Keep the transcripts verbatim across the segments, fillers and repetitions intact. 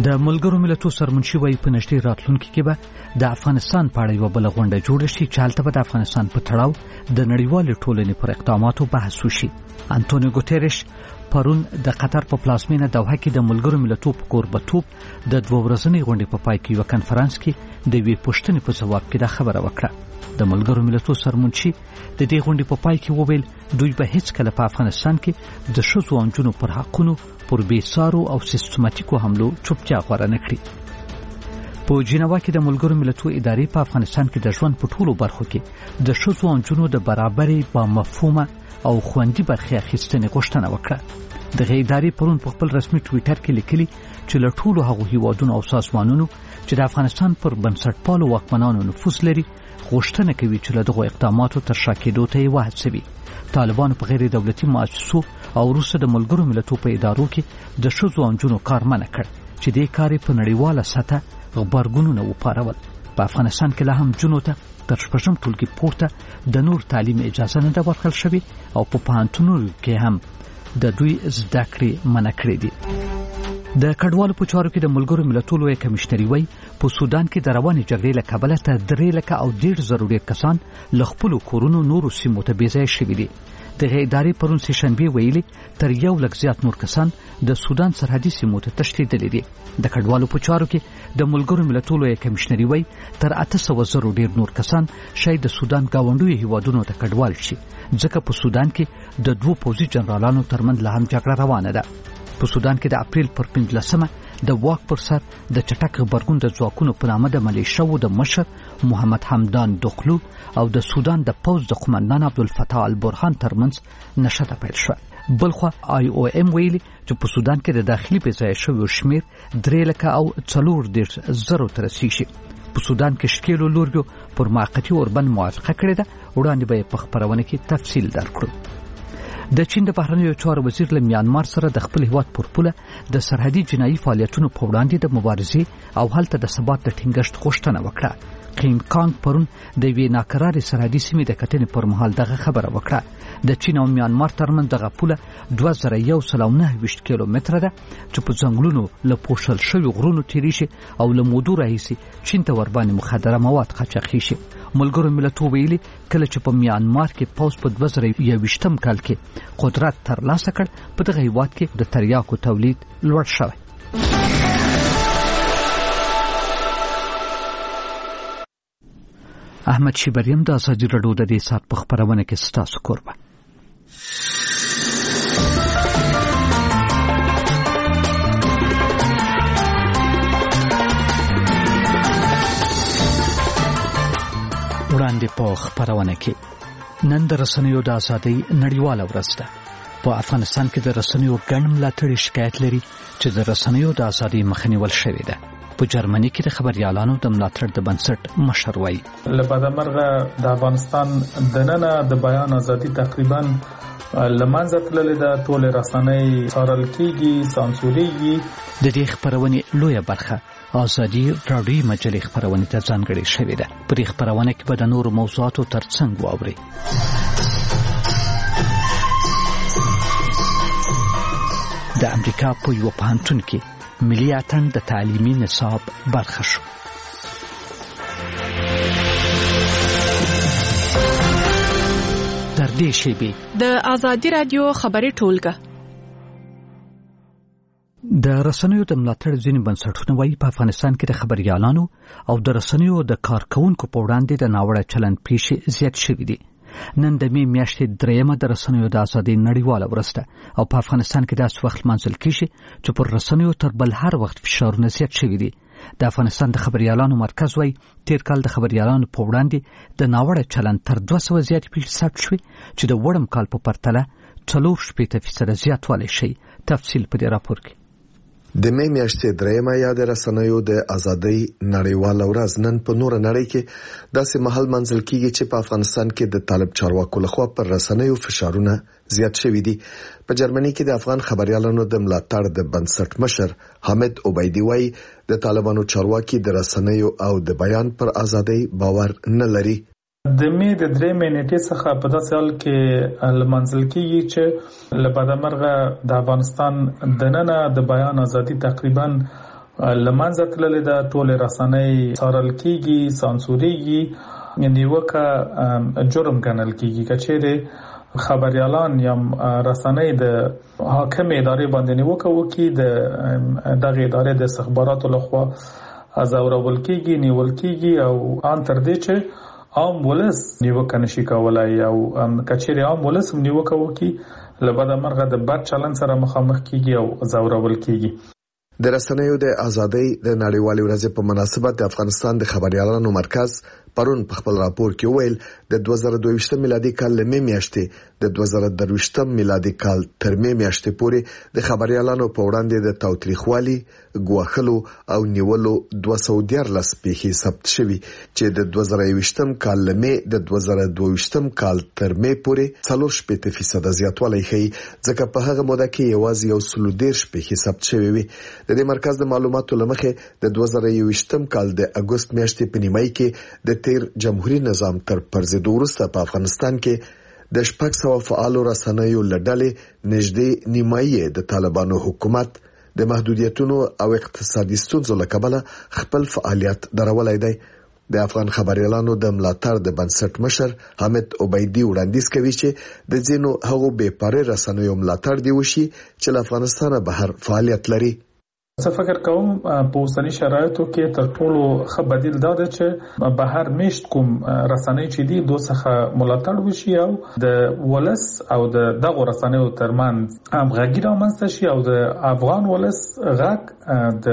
د ملګرو ملتونو سرمنشي وایي په نږدې راتلونکي کې به د افغانستان په اړه یوه بله غونډه جوړه شي چې هلته به د افغانستان په تړاو د نړیوالې ټولنې پر اقداماتو بحث وشي. انټونیو ګوتریش پرون د قطر په پلازمینه دوحه کې د ملګرو ملتونو په کوربتوب د دوه ورځنۍ غونډې په پای کې یوه کنفرانس کې د یوې پوښتنې په ځواب کې دا خبره وکړه. د ملګرو ملتونو سرمنشي د دې غونډې په پای کې وویل دوی به هیڅ کله په افغانستان کې د ښځو او نجونو پر حقونو پر بېسارو او سیستماتیکو حملو چوپتیا غوره نه کړي. په جنیوا کې د ملګرو ملتونو ادارې په افغانستان کې د ژوند په ټولو برخو کې د ښځو او نجونو د برابرۍ با مفهومه او خوندي برخې اخیستنې غوښتنه وکړه. دغه ادارې پرون په خپل رسمي ټویټر کې لیکلي چې له ټولو هغو هیوادونو او سازمانونو چې د افغانستان پر بنسټپالو واکمنانو نفوذ لري غوښتنه کوي چې له دغو اقداماتو تر شا کېدو ته یې وهڅوي. طالبانو په غیر دولتي مؤسسو او وروسته د ملګرو ملتونو په ادارو کې د ښځو او نجونو کار منع کړ چې دې کار یې په نړیواله سطحه غبرګونونه وپارول. په افغانستان کې لا هم نجونو ته تر شپږم ټولګي پورته د نور تعلیم اجازه نه ده ورکړل شوې او په پوهنتونونو کې هم د دوی زده کړې منع کړې دي. د کډوالو په چارو کې د ملګرو ملتونو لوی کمشنري وایي په سودان کې د روانې جګړې له کبله ته درې لکه او ډېر زره ډېر کسان له خپلو کورونو نورو سیمو ته بېځایه شوي دي. دغه ادارې پرون سه شنبې ویلي تر یو لک زیات نور کسان د سودان سرحدي سیمو ته تښتېدلي دي. د کډوالو په چارو کې د ملګرو ملتونو لوی کمشنري وایي تر اته سوه زره ډېر نور کسان شاید د سودان ګاونډیو هیوادونو ته کډوال شي ځکه په سودان کې د دوو پوځي جنرالانو ترمنځ لا هم جګړه روانه ده. په سودان کې د اپریل پر پنځلسمه د واک پر سر د چټک غبرګون د ځواکونو په نامه د ملیشیاو د مشر محمد حمدان دخلو او د سودان د پوځ د قومندان عبدالفتاح البرهان ترمنځ نښته پیل شوه. بلخوا آی او ام ویلي چې په سودان کې د داخلي بېځایه شویو شمېر درې لکه او څلور دېرش زرو ته رسیږي. په سودان کې ښکېلو لوریو پر موقتي اوربند موافقه کړې ده. وړاندې به یې په خپرونه کې تفصیل درکړو. د چین د بهرنیو چارو وزیر له میانمار سره د خپل هیواد پر پوله د سرحدي جنایي فعالیتونو په وړاندې د مبارزې او هلته د ثبات د ټینګښت غوښتنه وکړه. قیم کانګ پرون د یوې ناکرارې سرحدي سیمې د کتنې پر مهال دغه خبره وکړه. د چین او میانمار ترمنځ دغه پوله دوه زره یو سل او نهه ویشت کیلومتره ده چې په ځنګلونو له پوښل شویو غرونو تېرېږي او له مودو راهیسې چین ته ورباندې مخدره مواد قاچاقي شي. ملګرو ملتونو ویلي کله چې په میانمار کې پوځ په دوه زره یوویشتم کال کې قدرت ترلاسه کړ په دغه هیواد کې د تریاکو تولید لوړ شوی. احمد شیبریم د ازادي راډیو د دې ساعت په خپرونه کې ستاسو کوربه. وړاندې په خپرونه کې نن د رسنیو د ازادۍ نړیواله ورځ ده. په افغانستان کې د رسنیو ګڼ ملاتړي شکایت لري چې د رسنیو د ازادۍ مخه نیول شوې ده. په جرمني کې د خبريالانو د ملاتړ د بنسټ مشر وایي لپاره مرغه د افغانستان د نن د بیان ازادي تقریبا لمنځه تللې ده. ټول رسنۍ څارل کېږي، سانسورېږي. د دې خبرونې لویه برخه ازادي راډیو مجلې خبرونه ته ځانګړې شوې ده. په دې خبرونه کې به د نورو موضوعاتو ترڅنګ واوري. د امریکا په یو پوهنتون کې ملي اتن د تعلیمي نصاب برخه شو. تر دې شیبې د ازادي راډیو خبري ټولګه د رسنیو د ملاتړ ځینې بنسټونه وایي په افغانستان کې د خبريالانو او د رسنیو د کارکونکو په وړاندې د ناوړه چلند پیښې زیات شوي دي. نن د می میاشتې درېیمه د رسنیو د ازادۍ نړیواله ورځ ده او په افغانستان کې داسې وخت لمانځل کېږي چې پر رسنیو تر بل هر وخت فشارونه زیات شوي دي. د افغانستان د خبريالانو مرکز وایي تیر کال د خبريالانو په وړاندې د ناوړه چلند تر دوه سوه زیاتې پیښې ثبت شوې چې د وړم کال په پرتله څلور شپېته فیصده زیاتوالی شي. تفصیل په دې راپور کې. د می میاشتې درېیمه یا د رسنیو د ازادۍ نړیواله ورځ نن په نور نړۍ کې داسې مهال منځل کیږي چې په افغانستان کې د طالب چارواکو لخوا پر رسنیو فشارونه زیات شوي دي. په جرمني کې د افغان خبريالانو د ملاتړ د بنسټ مشر حامد عبیدی وایي د طالبانو چارواکي د رسنیو او د بیان پر ازادۍ باور نه لري. د می د درې منټې څخه په داسې حال کې لمنځل کېږي چې له بده مرغه د افغانستان د نن د بیان ازادي تقریبا لمنځه تللې ده. ټول رسنۍ څارل کیږي، سانسوريږي، نیوکه جرم ګڼل کیږي. کچېره خبريالان یا رسنۍ د حاکم ادارې باندې نیوکه وکړي، د دغه ادارې د استخباراتو لخوا ازورول کیږي، نیول کیږي او ان تر دې چې عام ولس نیوکه نشي کولای او کچېره عام ولس نیوکه وکړي لبد مرغه د بد چلن سره مخامخ کیږي او ازورول کیږي. د رسنیو د ازادۍ د نړیوالې ورځې په مناسبت د افغانستان د خبريالانو مرکز پرون په خپل راپور کې ویل د دوه زره دوه ویشت میلادي کال له میاشتې د دوه زره درې ویشت میلادي کال تر میاشتې پورې د خبريالانو په وړاندې د تاوتریخوالي، ګواښلو او نیولو دوه سوه دیارلس پیښې ثبت شوې چې د دوه زره یو ویشتم کال له می د دوه زره دوه ویشتم کال تر می پورې څلور شپږ فیصد زیاتوالی ښیي، ځکه په هغه موده کې یوازې یو سل او دېرش پیښې ثبت شوې وي. د دې مرکز د معلوماتو لمخې د دوه زره یو ویشتم کال د اګوست میاشتې په نیمایي کې د تیر جمهوریت نظام تر پرځېدو وروسته په افغانستان کې د شپږ سوه فعالو رسنیو لړلې نږدې نیمایي د طالبانو حکومت د محدودیتونو او اقتصادي ستونزو له کبله خپل فعالیت درولای دی. د افغان خبريالانو د ملاتړ د بنسټ مشر حامد عبیدی وړاندیز کوي چې د ځینو هغو بې پرې رسنیو ملاتړ دی وشي چې له افغانستانه بهر فعالیت لري. زه فکر کوم په اوسنی شرایطو کې تر ټولو ښه بدیل دا دی چې بهر میشت کوم رسنۍ چې دي دوی څخه ملاتړ وشي او د ولس او د دغه رسنیو ترمنځ همغږي رامنځته شي او د افغان ولس غږ د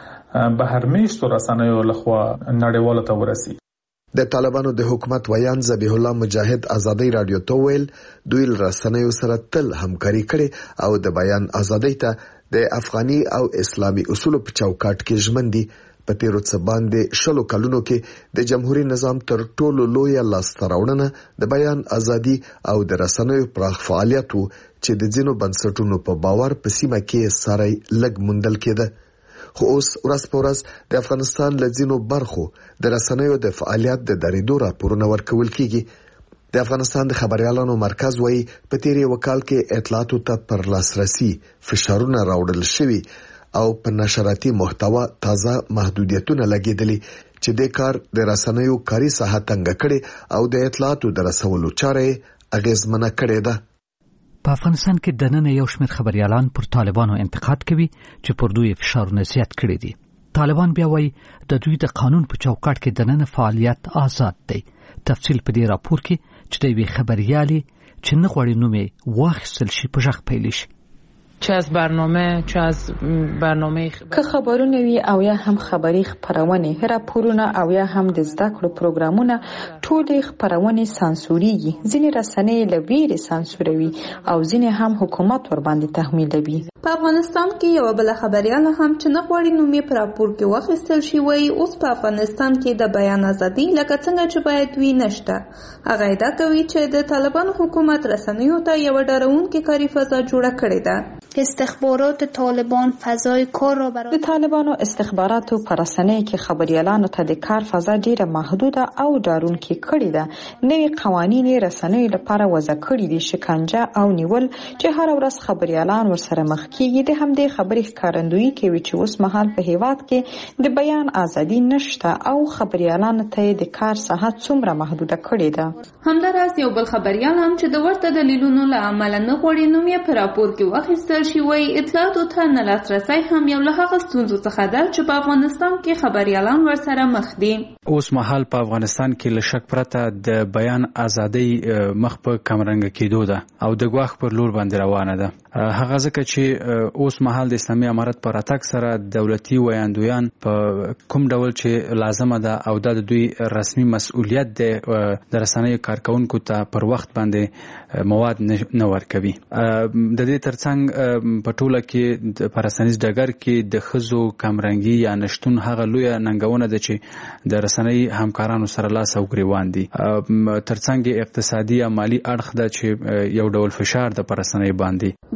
بهر میشتو رسنیو لخوا نړیوالو ته ورسي. د طالبانو د حکومت ویان ذبیح الله مجاهد ازادي رادیو ته ویل دوی رسنیو سره تل همکاري کړي او د بیان ازادۍ ته د افغاني او اسلامي اصولو په چوکاټ کې ژمن دي. په تیرو څه باندې شلو کلونو کې د جمهوریت نظام تر ټولو لوی لاسته راوړنه د بیان ازادي او د رسنیو پراخ فعالیت وو چې د ځینو بنسټونو په باور په سیمه کې ساري لګ مندل کېده. خو اوس ورځ په ورځ د افغانستان له ځینو برخو د رسنیو د فعالیت د درېدو راپورونه ورکول کیږي. د افغانستان د خبريالانو مرکز وايي په تیر یو کال کې اطلاعاتو ته پر لاسرسي فشارونه راوړل شوي او په نشراتي محتوا تازه محدودیتونه لګیدلي چې د کار د رسنیو کاري ساحه تنګ کړي او د اطلاعاتو د رسولو چاره اغیزمنه کړي ده. په افغانستان کې د نن یو شمېر خبريالان پر طالبانو انتقاد کوي چې پر دوی فشارونه زیات کړي دي. طالبان بیا وايي د دوی د قانون په چوکاټ کې د نن فعالیت آزاد دی. تفصیل په دې راپور کې چې د وی خبريالي چې نه غواړي نومې واخیستل شي په ژغ پیل شي. چه از برنامه چه از برنامه که خبرونه وي او یا هم خبري خبرونه، راپورونه او یا هم د زده کړو پروګرامونه ټول خبرونه سانسوريږي. ځینې رسنۍ له ویرې سانسوروي او ځینې هم حکومت ور باندې تحمیلوي. په افغانستان کې یو بل خبريال هم چې نه غواړي نومې پر راپور کې واخیستل شي وایي اوس په افغانستان کې د بیان ازادي لکه څنګه چې باید وي نشته. هغه ادعا کوي چې د طالبانو حکومت رسنیو ته یو ډارونکې کاري فضا جوړه کړې ده. استخبارات طالبان فضای کار را برای د طالبانو استخباراتو پر رسنۍ کې خبريالانو ته د کار فضا ډیره محدوده او ډارونکې کړې ده. نوي قوانین رسنۍ لپاره وضع کړي دي، شکنجه او نیول چې هر ورځ خبريالان ورسره مخ کیږي. د همدې خبرې ښکارندویي کوي چې اوس مهال په هیواد کې د بیان ازادي نشته او خبريالانو ته د کار ساحه څومره محدوده کړې ده. همداراز یو بل خبريال هم چې د ورته دلیلونو له امله نه غواړي نومې په راپور کې واخیستل شي وایي اطلاعاتو ته نه لاسرسی هم یو له هغه ستونزو څخه ده چې په افغانستان کې خبريالان ورسره مخ دي. اوس مهال په افغانستان کې له شک پرته د بیان ازادي مخ په کمرنګ کېدو ده او د ګواښ پر لور باندې روانه ده. هغه ځکه چې اوس مهال د اسلامي امارت پر اتاک سره دولتي ویاندویان په کوم ډول چې لازمه ده او د دوی رسمي مسؤلیت ده د رسنیو کارکونکو ته پر وخت باندې مواد نه ورکوي. د دې ترڅنګ په ټوله کې د پرسنیز ډګر کې د خزو کمرنګي یا نشټون هغه لوی ننګونه ده چې د رسنۍ همکارانو سره لاس او ګریوان دي. ترڅنګ اقتصادي او مالی اړخ ده چې یو ډول فشار د پرسنۍ باندې. د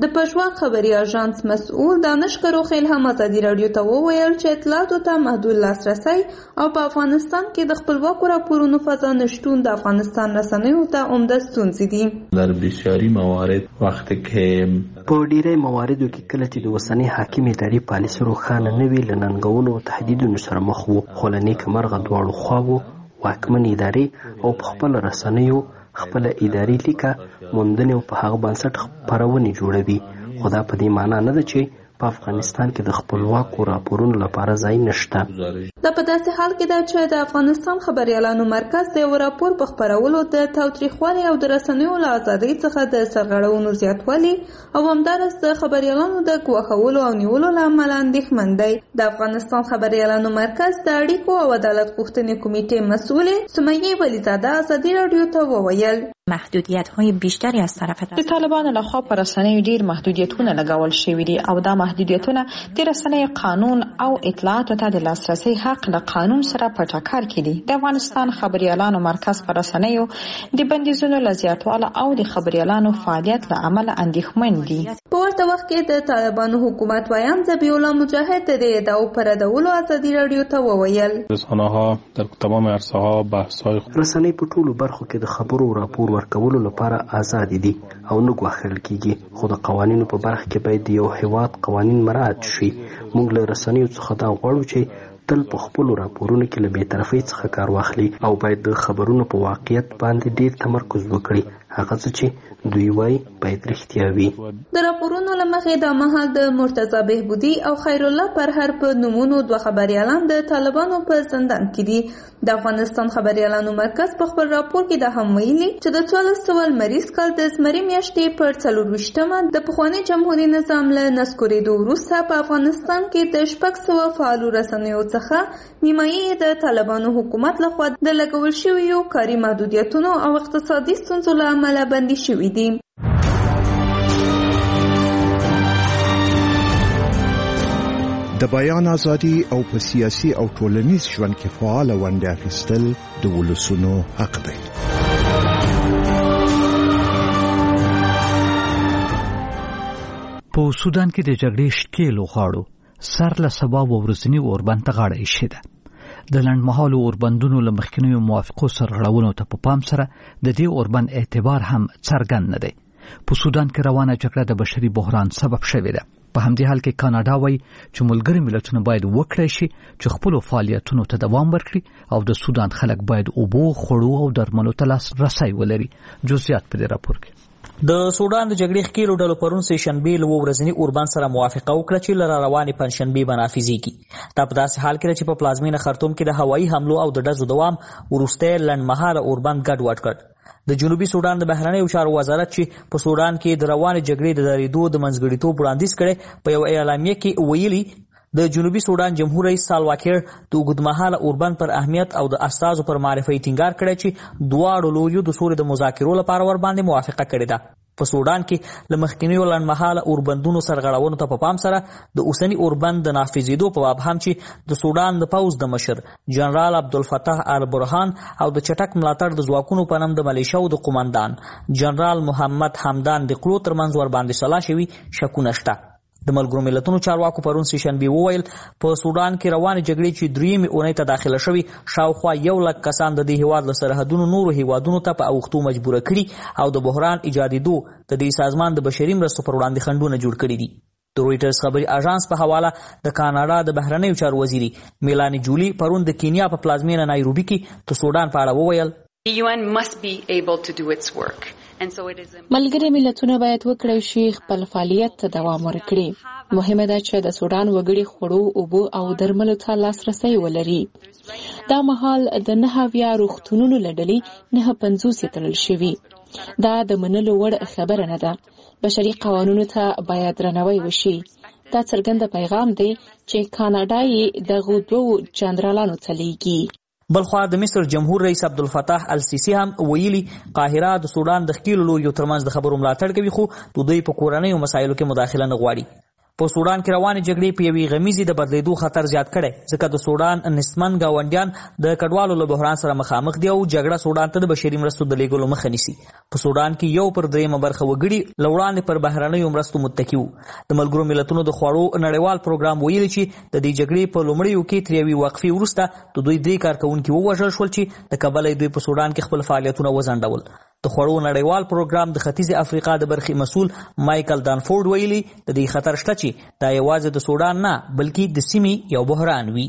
د پښوا خبري اژانس مسؤل دانش کروخیل هم ازادي رادیو ته وویل چې اطلاعاتو ته محدود لاسرسی او په افغانستان کې د خپلواکو راپورونو فضا نشټون د افغانستان رسنیو ته عمده ستونزې دي. در بسیاری موارد وقتی که په ډیری مواردو کې کله چې د اوسنۍ حاکم ادارې پالیسي روښانه نه وي له ننګونو او تهدیدونو سره مخ وو، خو له نیکمرغه دواړو خواوو واکمن ادارې او په خپل رسنیو خپل اداري لیکه موندنې او په هغه بنسټ خپرونې جوړوي. خو دا په دې معنا نه ده چې په افغانستان کې د خپلواکو راپورونو لپاره ځای نشته. دا په داسې حال کې ده چې د افغانستان خبريالانو مرکز د یو راپور په خپرولو د تاوتریخوالي او د رسنیو له ازادۍ څخه د سرغړونو زیاتوالي او همدارس د خبريالانو د ګواښولو او نیولو له امله اندېښمن دی. د افغانستان خبريالانو مرکز د اړیکو او عدالت غوښتنې کمیټې مسؤلې سمیه ولیزاده ازادي رادیو ته وویل محدودیت‌های بیشتری از طرف د طالبانو لخوا پر رسنیو ډیر محدودیتونه لګول شوي دي او دا محدودیتونه د رسنیو قانون او اطلاعاتو ته د لاسرسي حق له قانون سره په ټکر کې دي. د افغانستان خبريالانو مرکز پر رسنیو د بندیزونو له زیاتواله او د خبريالانو فعالیت له امله اندېښمن دي. په ورته وخت کې د طالبانو حکومت ویان ذبیح الله مجاهد د ادعاو پر ډول ازادي رادیو ته وویل رسانه‌ها در تمام عرصه‌ها بحث‌های رسنۍ په ټولو برخو کې د خبرو راپور ورکولو لپاره آزاد دي او نه ګواښل کیږي، خو د قوانینو په برخه کې باید یو هیواد قوانین مراعات شي. موږ له رسنیو څخه دا غواړو چې تل په خپل راپورونو کې له بی‌طرفۍ څخه کار واخلي او باید د خبرونو په واقعیت باندې ډیر تمرکز وکړي. هغه څه چې دوی وایي باید رښتیا وي. د راپورونو له مخې د مهال د مرتضی بهبودي او خیر الله پرهر په نومونو دوه خبريالان د طالبانو په زندان کې دي. د افغانستان خبريالانو مرکز په خپل راپور کې دا هم ویلي چې د څوارلس سوه لمریز کال د زمري میاشتې پر څلورویشتمه د پخواني جمهوري نظام له نسکورېدو وروسته په افغانستان کې د شپږ سوه فعالو رسنیو څخه نیمایي د طالبانو حکومت لخوا د لګول شویو کاري محدودیتونو او اقتصادي ستونزو له امله بندي شوي دي. د بیان ازادي او په سیاسي او ټولنیز ژوند کې فعال ونډه اخیستل د ولسونو حق دی. په سودان کې د جګړې شکیل غاړو سر له سبا ورځنی اوربند ته غاړه ایښې ده. د لنډمهالو اوربندونو له مخکینیو موافقو سرغړونو ته په پام سره د دې اوربند اعتبار هم څرګند نه دی. په سودان کې روانه جګړه د بشري بحران سبب شوې ده. په همدې حال کې کاناډا وایي چې ملګري ملتونه باید وکړای شي چې خپل فعالیتونو ته دوام ورکړي او د سودان خلک باید اوبو، خوړو او درملو ته لاسرسی ولري. جزئیات په دې راپور کې. د سودان د جګړې ښکېلو ډلو پرون سه شنبې له ورځني اوربند سره موافقه وکړه چې لره روانې پنځشنبې به نافذېږي. دا په داسې حال کې چې په پلازمینه خرطوم کې د هوایي حملو او د ډزو دوام وروستی لنډمهاله اوربند ګډوډ کړ. د جنوبي سودان د بهرنیو چارو وزارت چې په سودان کې د روانې جګړې د درېدو د منځګړیتوب وړاندیز کړی په یو اعلامیه کې ویلي د جنوبي سودان جمهور رئیس سالواکیر د اوږدمهاله اوربند پر اهمیت او د استازو پر معرفي ټینګار کړی چې دواړو لویو د سولې د مذاکرو لپاره ورباندې موافقه کړې ده. په سودان کې له مخکینیو لنډمهاله اوربندونو سرغړونو ته په پام سره د اوسني اوربند د نافذېدو په باب هم چې د سودان د پوځ د مشر جنرال عبدالفتاح البرهان او د چټک ملاتړ د ځواکونو په نوم د ملیشیاو د قومندان جنرال محمد حمدان دقلو ترمنځ ورباندې سلا شوي شکونه شته. د ملګرو ملتونو چارواکو پرون سه شنبې وویل په سودان کې روانې جګړې چې درېیمې اونۍ ته داخله شوي شاوخوا یو لک کسان د دې هیواد له سرحدونو نورو هیوادونو ته په اوښتو مجبوره کړي او د بحران ایجادېدو د دې سازمان د بشري مرستو پر وړاندې خنډونه جوړ کړي دي. د رویټرز خبري اژانس په حواله د کاناډا د بهرنیو چارو وزیري میلانی جولی پرون د کینیا په پلازمینه نایروبي کې د سودان په اړه وویل The U N must be able to do its work. ملګري ملتونه باید وکړای شي خپل فعالیت ته دوام ورکړي. مهمه ده چې د سودان وګړي خوړو، اوبو او درملو ته لاسرسی ولري. دا مهال د نهه اویا روغتونونو له ډلې نهه پنځوس تړل شوي. دا د منلو وړ خبره نه ده. بشري قوانینو ته باید درناوی وشي. دا څرګند پیغام دی چې کاناډا یې دغو دوو جنرالانو ته لیږي. بلخوا د مصر جمهور رئیس عبدالفتاح السیسی هم ویلي قاهره د سودان د ښکېلو لویو ترمنځ د خبرو ملاتړ کوي خو د دوی په کورنیو مسایلو کې مداخله نه غواړي. په سودان کې روانې جګړې په یوې غمیزې د بدلیدو خطر زیات کړی ځکه د سودان نسبتاً ګاونډیان د کډوالو له بحران سره مخامخ دي او جګړه سودان ته د بشري مرستو د لیږلو مخه نیسي. په سودان کې یو پر دریمه برخه وګړي له وړاندې پر بهرنیو مرستو متکي وو. د ملګرو ملتونو د خوړو نړیوال پروګرام ویلي چې د دې جګړې په لومړیو کې تر یوې وقفې وروسته د دوی درې کارکوونکي ووژل شول چې د کبله دوی په سودان کې خپل فعالیتونه وځنډول. د خوړو نړیوال پروګرام د ختیځ افریقا د برخې مسؤل مایکل دانفورد ویلي د دې خطر شته چې دا یوازې د سودان نه بلکې د سیمې یو بحران وي.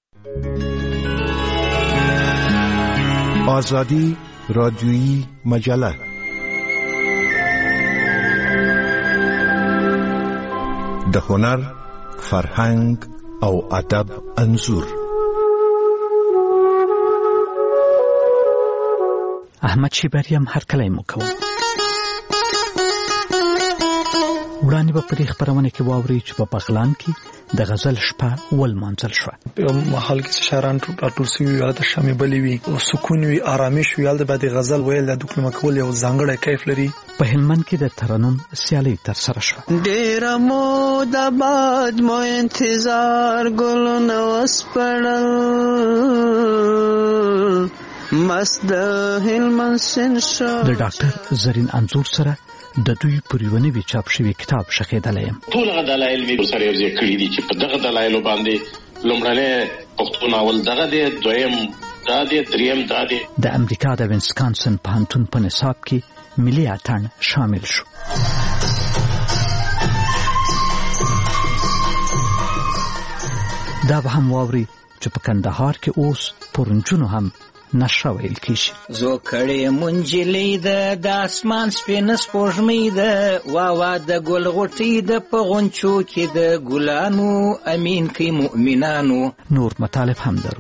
آزادی رادیویی مجله د هنر، فرهنګ او ادب انځور. احمد شیبری هم هرکلی مو کوم. وړاندې به په دې خپرونه کې واورئ چې په بغلان کې د غزل شپه ولمانځل شوه. په محل کې شاعران راټول شوي وي، هلته شمې بلې وي، سکون وي، آرامش وي. هلته به د غزل ویل د دوکلمه کول یو ځانګړی کیف لري. په هلمند کې د ترنم سیالۍ ترسره شوه. ډېره موده بعد مو انتظار ګلونه وسپړل، مست د هلمند سیند شو. د ډاکټر زرین انځور سره د دوی پر یو نوي چاپ شوي کتاب شخېدلی یم. ټول هغه دلایل مې ورسره یوځای کړي دي چې په دغه دلایلو باندې لومړنی پښتو ناول دغه دی، دویم دا دی، دریم دا دی. د امریکا د وینسکانسن پوهنتون په نصاب کې ملي اتڼ شامل شو. دا به هم واوري چې په کندهار کې اوس پر نجونو هم نشه ویل کیږي. زو کړي منجلې ده د اسمان سپین سپوږمۍ ده، وا وا د ګل غوټۍ ده په غونچو کې د ګلانو، امین کې مؤمنانو. نور مطالب هم درو.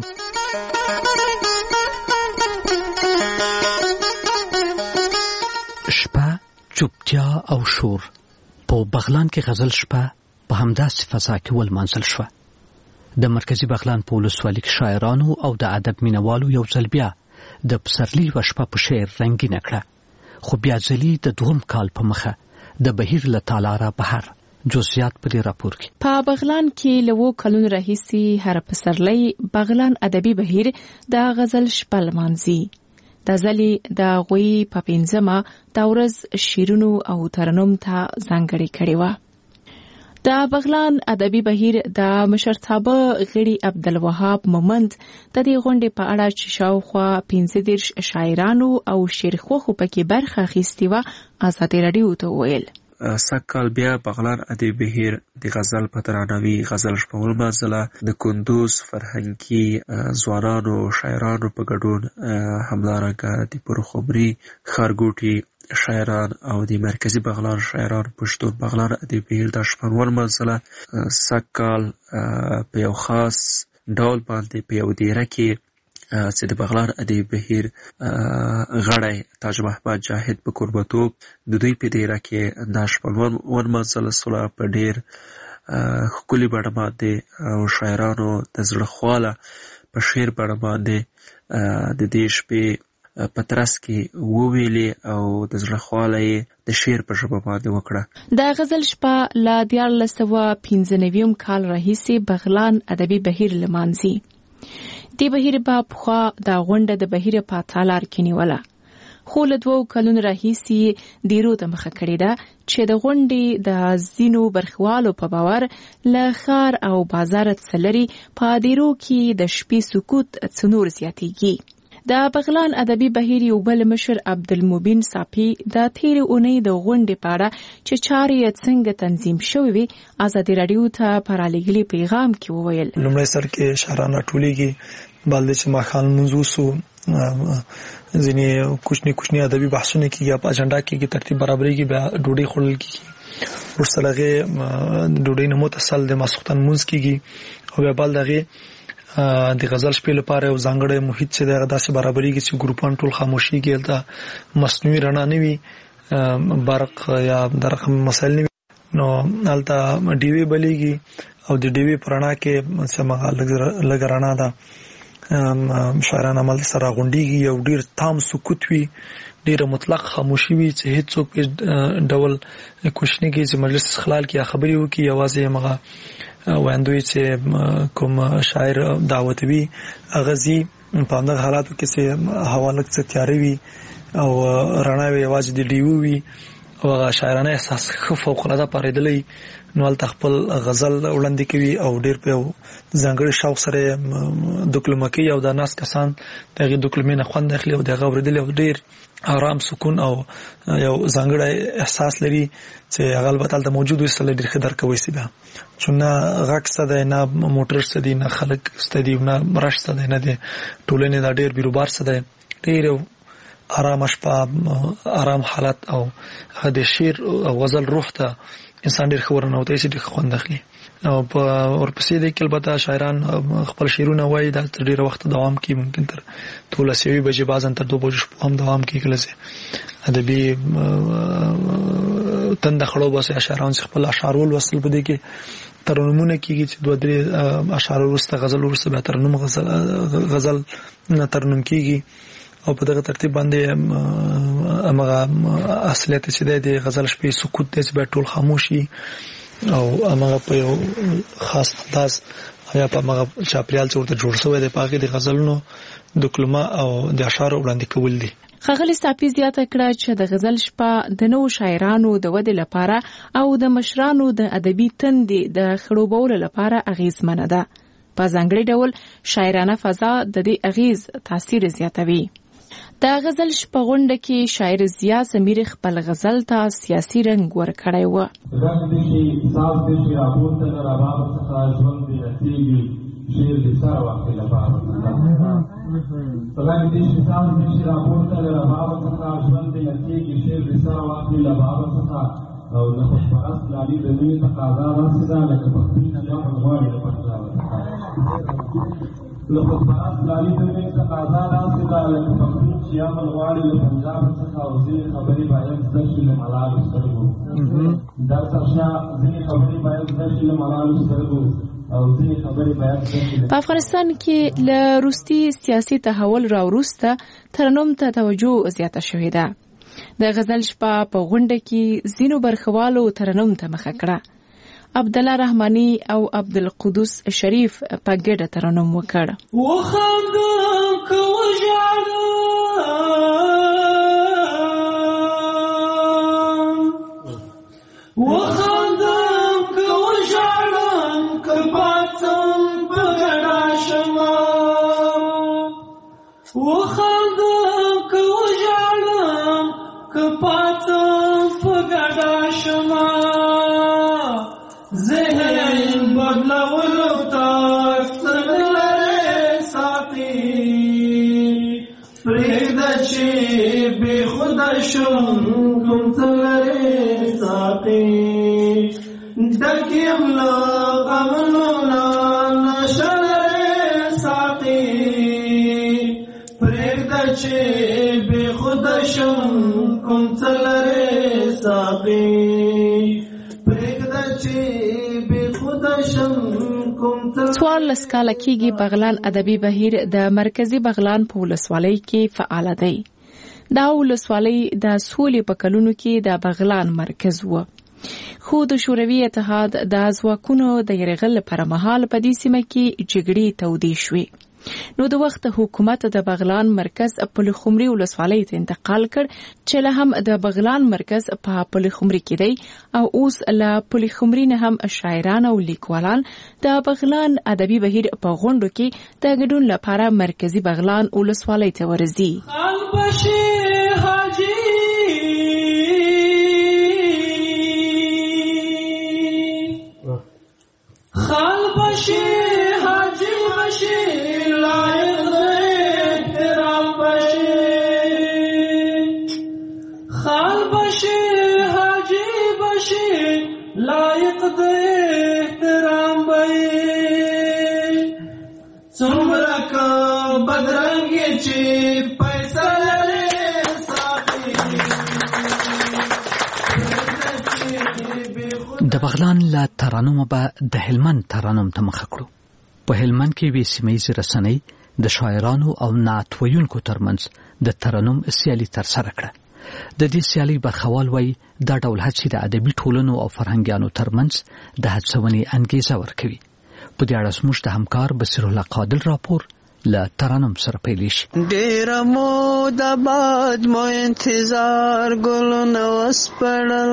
شپه، چوپتیا او شور. په بغلان کې غزل شپه په همداسې فضا کې ولمانځل شوه. د مرکزی بغلان په ولسوالۍ کې شاعرانو او د ادب مینوالو یو ځل بیا د پسرلي یوه شپه په شعر رنګینه کړه. خو بیا ځلي د دوهم کال په مخه د بهیر له تالاره بهر. جزئیات په دې راپور کې. په بغلان کې له اوو کلونو راهیسې هره پسرلي بغلان ادبي بهیر د غزل شپه لمانځي. د ځلې د هغوی په پنځمه دا ورځ شعرونو او ترنم ته ځانګړې کړې وه. د بغلان ادبي بهیر د مشرتابه غړي عبدالوهاب مومند د دې غونډې په اړه چې شاوخوا پنځه دېرش شاعرانو او شعرخواخو پکې برخه اخیستې وه ازادي راډیو ته وویل. سږکال بیا بغلان ادبي بهیر د غزل په درناوي غزل شپه ولمانځله. د کندوز فرهنګي ځوانانو شاعرانو په ګډون، همدارنګه د پرخمري ښارګوټي شاعران او د مرکزی بغلان شاعران پښتون بغلان ادبي بهیر د شپه ولمانځله. سږکال په یو خاص ډول باندې په یو دیره کې چې د بغلان ادبي بهیر غړی تاج محمد جاهد په قربتوب د دوی په دیره کې دا شپه ولمانځله سوله. په ډېر ښکلي بڼه باندې او شاعرانو د زړه خواله په شعر بڼه باندې د دې شپې په ترڅ کې وویلې او د زړه خواله یې د شعر په ژبه باندې وکړه. د غزل شپه له دیارلس سوه پنځه نوي کال راهیسې بغلان ادبي بهیر لمانځي. دې بهیر به پخوا دا غونډه د بهیر په تالار کې نیوله، خو له دوو کلونو راهیسې دیرو ته مخه کړې ده چې د غونډې د ځینو برخوالو په باور له ښار او بازار څخه لرې په دیرو کې د شپې سکوت څه نور زیاتېږي. د بغلان ادبي بهیر یو بل مشر عبدالمبین صافي د تېرې اونۍ د غونډې په اړه چې چارې یې څنګه تنظیم شوې وي ازادي راډیو ته په رالیږلي پیغام کې وویل. لومړی سر کې شاعران راټولېږي، بل چې ماښام لمونځ وسو، ځینې کوچني کوچني ادبي بحثونه کېږي، په اجنډا کې ترتیب برابرېږي، بیا ډوډۍ خوړل کېږي. وروسته له هغې ډوډۍ نه متصل د ماسختن لمونځ کېږي او بیا بل د هغې د غزل شپې لپاره یو ځانګړی محیط چې دغه داسې برابرېږي چې ګروپان ټول خاموشېږي، هلته مصنوعي رڼا نه وي، برق یا د رقم مسایل نه وي، نو هلته ډیوې بلیږي او د ډیوې په رڼا کې لږ رڼا ده شاعران عمل سره غونډيږي او ډیر تام سکوت وي، ډیر مطلق خاموشي وي چې هیڅوک ډول کوشنه کې چې مجلس خلال کې خبري وکي، یوازې مغه وایندوی چې کوم شاعر دعوت وی غزي په دغه حالاتو کې چې هوا لږ څه تیارې وي او رڼا وي، یوازې د ډیو وي او شاعرانه احساس فوق العاده پارېدلې نو ال تخپل غزل وړاندې کوي او ډیر په ځانګړي شوق سره دوکلمکی او د ناس کسان دغه دوکلمینه خوند اخلي او دغه ورېدل او ډیر آرام سکون او یو ځانګړی احساس لري چې هغه البته د موجودو سره ډیر خدر کوي سي به چونه غږ ستده نه موټر ستدي نه خلک ستدي نه مرش ستده نه دي ټولنې دا ډیر بیروبار ستده ډیر آرام شپه آرام حالت او د شعر او غزل روح ته انسان ډیر خبرونه وته چې ډیر خوند اخلي او په ورپسې د کلبته شاعران خپل شعرونه وایي د ډیر وخت دوام کوي، ممکن تر ټول سوي بجې بازن تر دوه بجې هم دوام کوي. کله چې ادبي تند خړو بس اشعاران خپل اشعار ول وصل بده کې ترنمونه کیږي چې دوه درې اشعار ورسته غزل ورسته به ترنم غزل غزل نه ترنم کیږي او په دغه ترتیب باندې امغه اصلیت چې د غزل شپې سکوت د به ټول خاموشي او امغه په یو خاص انداز یا په امغه چاپریال چې ورته جوړ شوی د پاګه د غزلونو د کلمه او د اشعار وړاندې کول دي. ښاغلي صافي زیاته کړه چې د غزل شپه د نوو شاعرانو د ودې لپاره او د مشرانو د ادبي تندې د خړوبولو لپاره اغیزمنه ده. په ځانګړي ډول شاعرانه فضا د دې اغیز تاثیر زیاتوي. د غزل شپه غونډه کې شاعر ضیا سمیر خپل غزل ته سیاسي رنګ ورکړی و. شیر د سره وخت لپاره طلع دې چې تاسو د شیر راپورته لپاره څنګه ژوند دې لکېږي شیر د سره وخت لپاره څنګه او د خپل لالي د دې تقاضا راسره لکه په دې چې په غوړې لپاره له خپل لالي د دې تقاضا راسره لکه په دې چې په غوړې له پنجاب څخه او دې خبرې باید د شیل ملال سترګو دا څنګه دې خبرې باید د شیل ملال سترګو. په افغانستان کې له روسي سیاسي تحول راوروسته ترنم ته توجه زیاته شوې ده. د غزل شپه په غونډه کې زینو برخوالو ترنم ته مخه کړه. عبد الله رحماني او عبد القدوس شریف په ګډه ترنم وکړ. څوارلس کاله کېږي بغلان ادبي بهیر د مرکزی بغلان په ولسوالۍ کې فعال دی. دا ولسوالۍ د سولې په کلونو کې د بغلان مرکز و، خو د شوروي اتحاد د ځواکونو د یرغل پر مهال په دې سیمه کې جګړې تودې شوې. نو د وخت حکومت د بغلان مرکز پلخمري ولسوالۍ ته انتقال کړ چې له هم د بغلان مرکز په پلخمري کې دی او اوس له پلخمري نه هم شاعران او لیکوالان د بغلان ادبي بهیر په غونډو کې د ګډون لپاره مرکزی بغلان ولسوالۍ ته ورځي. د بغلان له ترانومه به د هلمند ترانوم ته مخه کړو. په هلمند کې وې سیمه ییزې رسنۍ د شاعرانو او نعت ویونکو ترمنځ د ترنم سیالي ترسره کړه. د دې سیالي برخوال وایي دا ډول هڅې د ادبي ټولنو او فرهنګیانو ترمنځ د هڅونې انګیزه ورکوي. په دې اړه زموږ د همکار بصیر الله قادل راپور له ترنم سره پیل شي. ډېره موده بعد مو انتظار ګلونه وسپړل،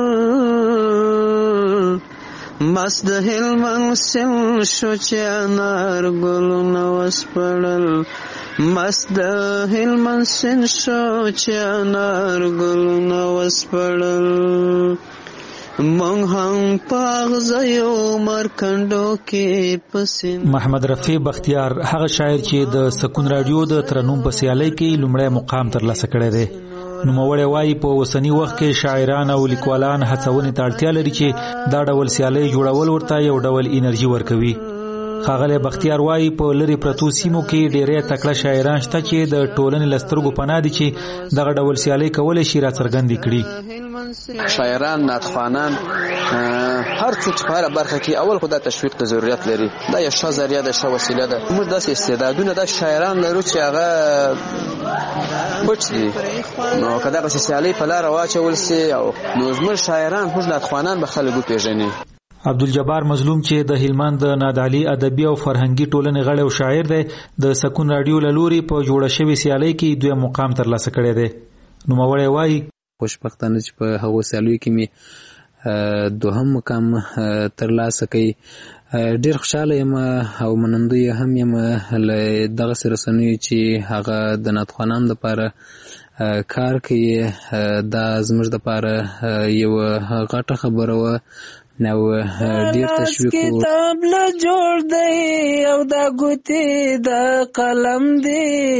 مست د هلمند سیند شو چې انار ګلونه وسپړل، مست د هلمند سیند شو چې انار ګلونه وسپړل، مونږ هم پاغزیو مرکندو کې پسین. محمد رفیع بختیار هغه شاعر چې د سکون رادیو د ترنم په سیالۍ کې لومړی مقام ترلاسه کړی دی. نوموړی وایي په اوسني وخت کې شاعران او لیکوالان هڅونې ته اړتیا لري چې دا ډول سیالۍ جوړول ورته یو ډول انرژي ورکوي. ښاغلی بختیار وایي په لرې پرتو سیمو کې ډېری تکړه شاعران شته چې د ټولنې له سترګو پناه دي چې دغه ډول سیالۍ کولی شي راڅرګندې کړي. شاعران، نعتخوانان، هر څوک چې په هره برخه کې اول خو دا تشویق ته ضرورت لري. دا یو ښه ذریعه ده، ښه وسیله ده. موږ داسې استعدادونه داسې شاعران لرو چې هغه پټ دي، نو که دغسې سیالۍ په لاره واچول سي او نو زموږ شاعران موږ نعتخوانان به خلک وپېژني. عبدالجبار مظلوم چې د هلمند د نادعلي ادبي او فرهنګي ټولنې غړی او شاعر دی، د سکون رادیو له لوري په جوړه شوې سیالۍ کې دویم مقام ترلاسه کړی دی. نوموړی وایي خوشبختانه چې په هغو سیالیو کې مې دوهم مقام ترلاسه کړی. ډېر خوشحاله یم او منندوی هم یم له دغسې رسنیو چې هغه د نعتخوانانو دپاره کار کوي. دا زموږ دپاره یوه غټه خبره وه او ډیر تشویق وو. کتاب له جوړ دی او دا ګوتې د قلم دی،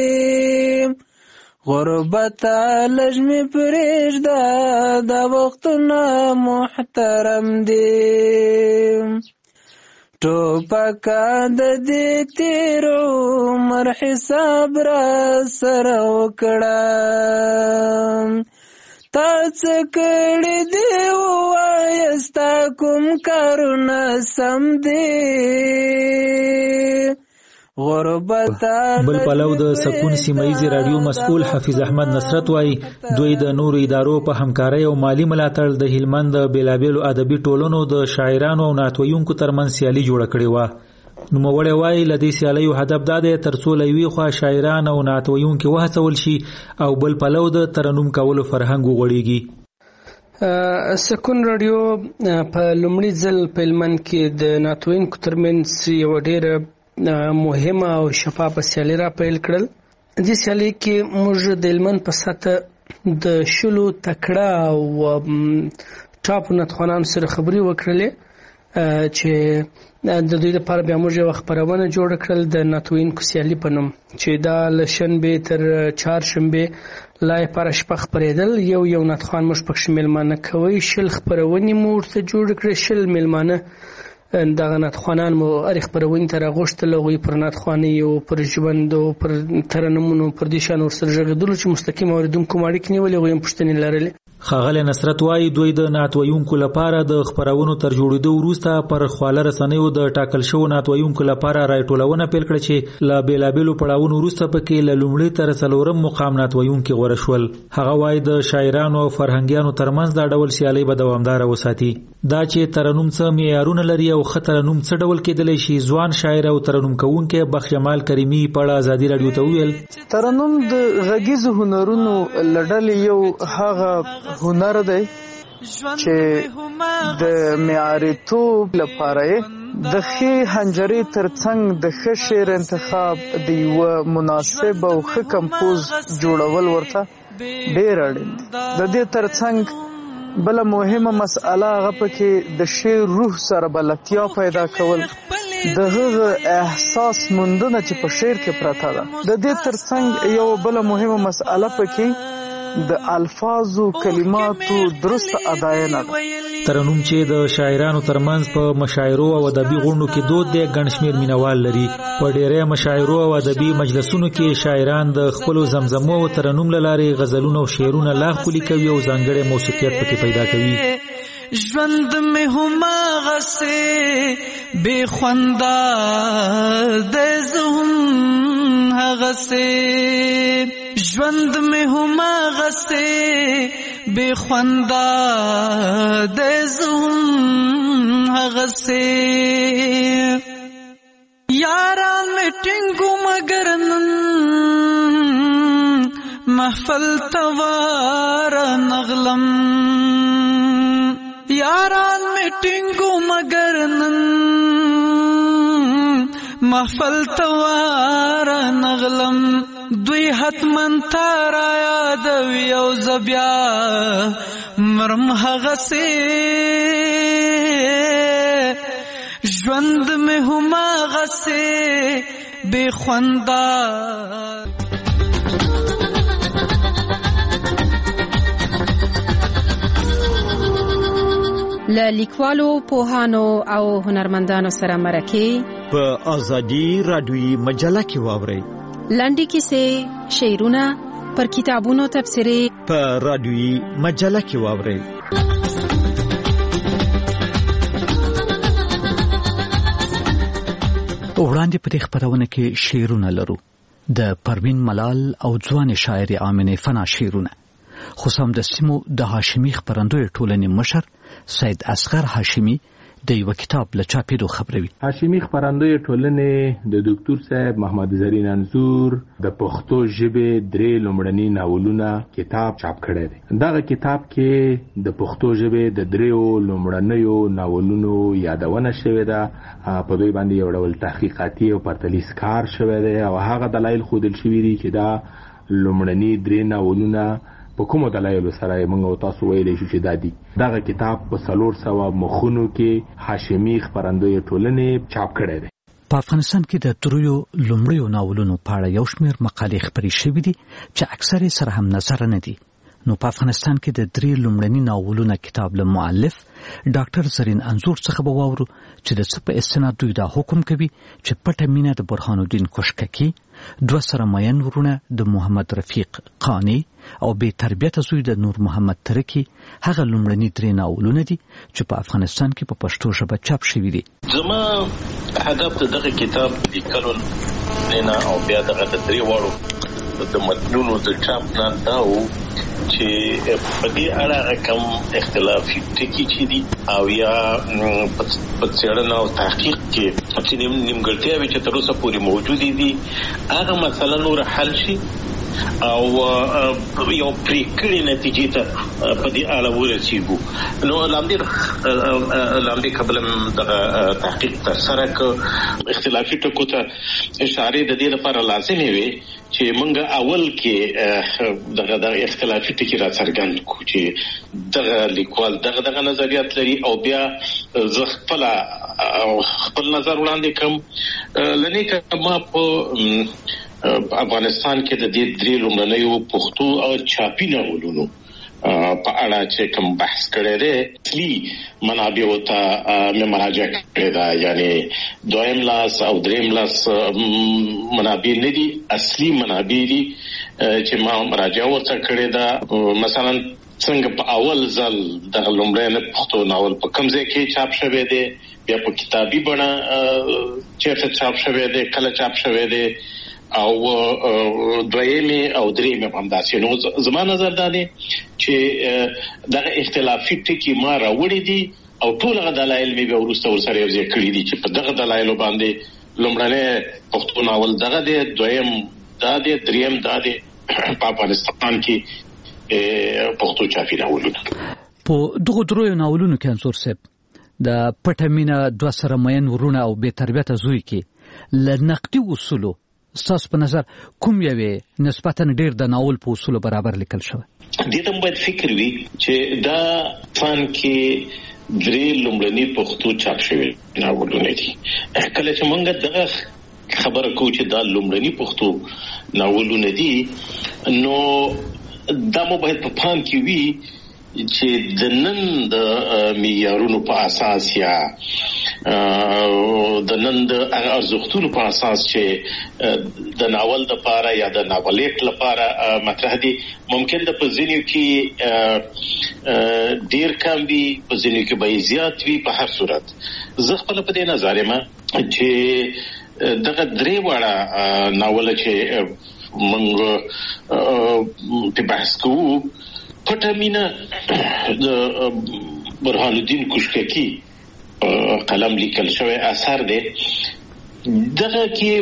غربت لږ مې پرېږده دا وختونه محترم دی، ټوپکه د دې تېر عمر حساب را سره وکړه، تا څه کړي دي ووایه ستا کوم کارونه سم دي. بل پلو د سکون سیمایي رادیو مسؤل حفیظ احمد نصرت وایي دوی د نورو ادارو په همکارۍ او مالی ملاتړ د هلمند د بیلابیلو ادبي ټولنو د شاعرانو او نعتویونکو ترمنځ سیالي جوړه کړې وه. نوموړی وایي له دې سیالیو هدف دا دی تر څو له یوې خوا شاعران او نعتویونکي وهڅول شي او بل پلو د ترنم کولو فرهنګ وغوړېږي. سکون رادیو په لومړي ځل په هلمند کې د نعتویونکو ترمنځ یوه ډېره مهمه او شفافه سیالي را پیل کړل. دې سیالۍ کې موږ د هلمند په سطحه د شلو تکړه او ټاپ نعتخوانانو سره خبرې وکړلې چې د دوی لپاره بیا موږ یوه خپرونه جوړه کړل د نعتویونکو سیالي په نوم چې دا له شنبې تر چهارشنبې لا یې پاره شپه خپرېدل. یو یو نعتخوان موږ پکښې میلمانه کوئ. شل خپرونې مو ورته جوړې کړې، شل میلمانه دغه نعتخوانان مو هرې خپرونې ته راغوښتل، هغوی پر نعتخوانیو، پر ژوندو، پر ترنمونو، پر دې شیانو ورسره غږېدلو چې مستقیم اورېدونکو مو اړیکې نیولې، هغوی هم پوښتنې لرلې. ښاغلی نصرت وایي دوی د نعتویونکو لپاره د خپرونو تر جوړېدو وروسته پر خواله رسنیو د ټاکل شوو نعتویونکو لپاره راټولونه پیل کړه چې له بېلابېلو پړاوونو وروسته پکې له لومړي تر څلورم مقام نعتویونکي غوره شول. هغه وایي د شاعرانو او فرهنګیانو ترمنځ دا ډول سیالۍ به دوامداره وساتي. دا چې ترنم څه معیارونه لري او ښه ترنم څه ډول کېدلی شي، ځوان شاعر او ترنم کوونکی بخش جمال کریمي په اړه ازادي راډیو ته وویل. ترنم د غږیزو هنرونو له ډلې یو هغه هنر دی چې د معیاریتوب لپاره د ښې حنجرې ترڅنګ د ښه شعر انتخاب، د یوه مناسب او ښه کمپوز جوړول ورته ډېر اړین دي. د دې ترڅنګ بله مهمه مسئله هغه پکې د شعر روح سره بلدتیا پیدا کول، د هغه احساس موندنه چې په شعر کې پرته ده. د دې ترڅنګ یو بله مهمه مسئله پکې د الفاظو کلماتو درست اداینه ده. ترنم چې د شاعرانو ترمنځ په مشاعرو او ادبي غونډو کې دود دی، ګڼ شمېر مینوال لري. په ډېری مشاعرو او ادبي مجلسونو کې شاعران د خپلو زمزمو او ترنم له لارې غزلونه او شعرونه لا ښکلي کوي او ځانګړی موسیقیت پکې پیدا کوي. ژوند مې هماغسې بې خونده دی زه هم هغسې ژوند مې هماغسې بې خونده دی زه هم هغسې یاران مې ټینګو مګر نن محفل تواره نغلم یاران می ټینګو مگر نن محفل تواره نغلم دوی حتمن تارا یادوي او زبیا مرم هغسې ژوند می هماغسې بې خونده له لیکوالو پوهانو او هنرمندانو سره مرکې په ازادي رادیوي مجله کې واورئ لنډې کیسې شعرونه پر کتابونو تبصرې په رادیوي مجله کې واورئ وړاندې په دې خبرونه کې شعرونه لرو د پروین ملال او ځوان شاعر آمنه فنا شعرونه خو سم د سیمو د هاشمي خبرندوی ټولنې مشر سید اصغر هاشمي د یو کتاب له چاپېدو خبروي. هاشمي خبرندوی ټولنې د ډاکټر صاحب محمد زرین انزور د پښتو ژبې درې لومړني ناولونه کتاب چاپ کړی دی. دغه کتاب کې د پښتو ژبې د دریو لومړنیو ناولونو یادونه شوې ده. په دوی باندې یو ډول تحقیقاتي او پرتلیس کار شوی دی او هغه دلایل ښودل شوي دي چې دا لومړني درې ناولونه په کومو دلایلو سره موږ او تاسو ویلی شو چې دا دي. دغه کتاب په څلور سوه مخونو کې هاشمي خپرندوی ټولنې چاپ کړی دی. په افغانستان کې د دریو لومړیو ناولونو په اړه یو شمېر مقالې خپرې شوې دي چې اکثر یې سره هم نظر نه دي. نو په افغانستان کې د درې لومړني ناولونو کتاب له مؤلف ډاکټر زرین انزور څخه به واورو چې د څه په استناد دوی دا حکم کوي چې پټه مینه د برهان الدین کوشککي، دوه سره مین ورونه د محمد رفیق قانی او بې تربیته زوی د نور محمد ترکی هغه لومړني درې ناولونه دي چې په افغانستان کې په پښتو ژبه چاپ شوي دي. زما هدف د دغه کتاب لیکلو نه او بیا دغه د درې واړو د متنونو د چاپ نه دا و چې په دې اړه کوم اختلافي ټکي چې دي او یا په څېړنه او تحقیق کې چې نیمګړتیاوې چې تر اوسه پورې موجودې دي هغه مثلا نور حل شي او یو پریکړې نتیجې ته په دې اړه ورسیږو. نو لاندې لاندې قبل دغه تحقیق تر سره ک اختلافي ټکو ته اشاره د دې لپاره لازمي وي چې موږ اول کې دغه د اختلافي ټکي را څرګند کو چې دغه لیکوال دغه دغه نظریات لري او بیا زه خپل خپل نظر وړاندې کوم. لنی کما په افغانستان کې د دې درې لومړنیو پښتو او چاپي ناولونو په اړه چې کوم بحث کړی دی اصلي منابع ته مې مراجعه کړې ده، یعنی دویم لاس او دریم لاس منابع نه دي، اصلي منابع دي چې ما مراجعه ورته کړې ده. مثلا څنګه په اول ځل د لومړني پښتو ناول په کوم ځای کې چاپ شوی دی، بیا په کتابي بڼه چیرته چاپ شوی دی، کله چاپ شوی دی او دویمه او دریمه هم داسې. نو زما نظر دا دی چې دغه اختلافي ټکي ما راوړي دي او ټول غو دلایل مې به ورسته ورسره یو ځای کړی دي چې په دغه دلایلو باندې لومړنی پښتو ناول دغه دی، دویم دا دی، دریم دا دی. په افغانستان کې پښتو چاپي ناولونه په دغه دریو ناولونو کې انصور صاحب د پټه مینه، دوه سره مین ورونه او بې تربیته زوی کې ل نقدي اصولو ستاسو په نظر کوم یوې نسبتاً ډیر د ناول په اصولو برابر لیکل شوی؟ دې ته باید فکر وي چې دا فن کې درې لومړني پښتو چاپ شوي ناولونه دي. کله چې موږ دغه خبره کوو چې دا لومړني پښتو ناولونه دي نو دا مو باید په پام کې وي چې د نن د معیارونو په اساس یا د نن د ارزښتونو په اساس چې د ناول د لپاره یا د ناولېټ لپاره مطرح دي ممکن د پزینیو کې ډیر کم دي پزینیو کې به زیات وي په هر صورت زه خپل په دې نظر یم چې دغه درې وړه ناول چې موږ په بحث کوو پټه مینه د برهان الدین کوشککی قلم لیکل شوی اثر دی دغه کې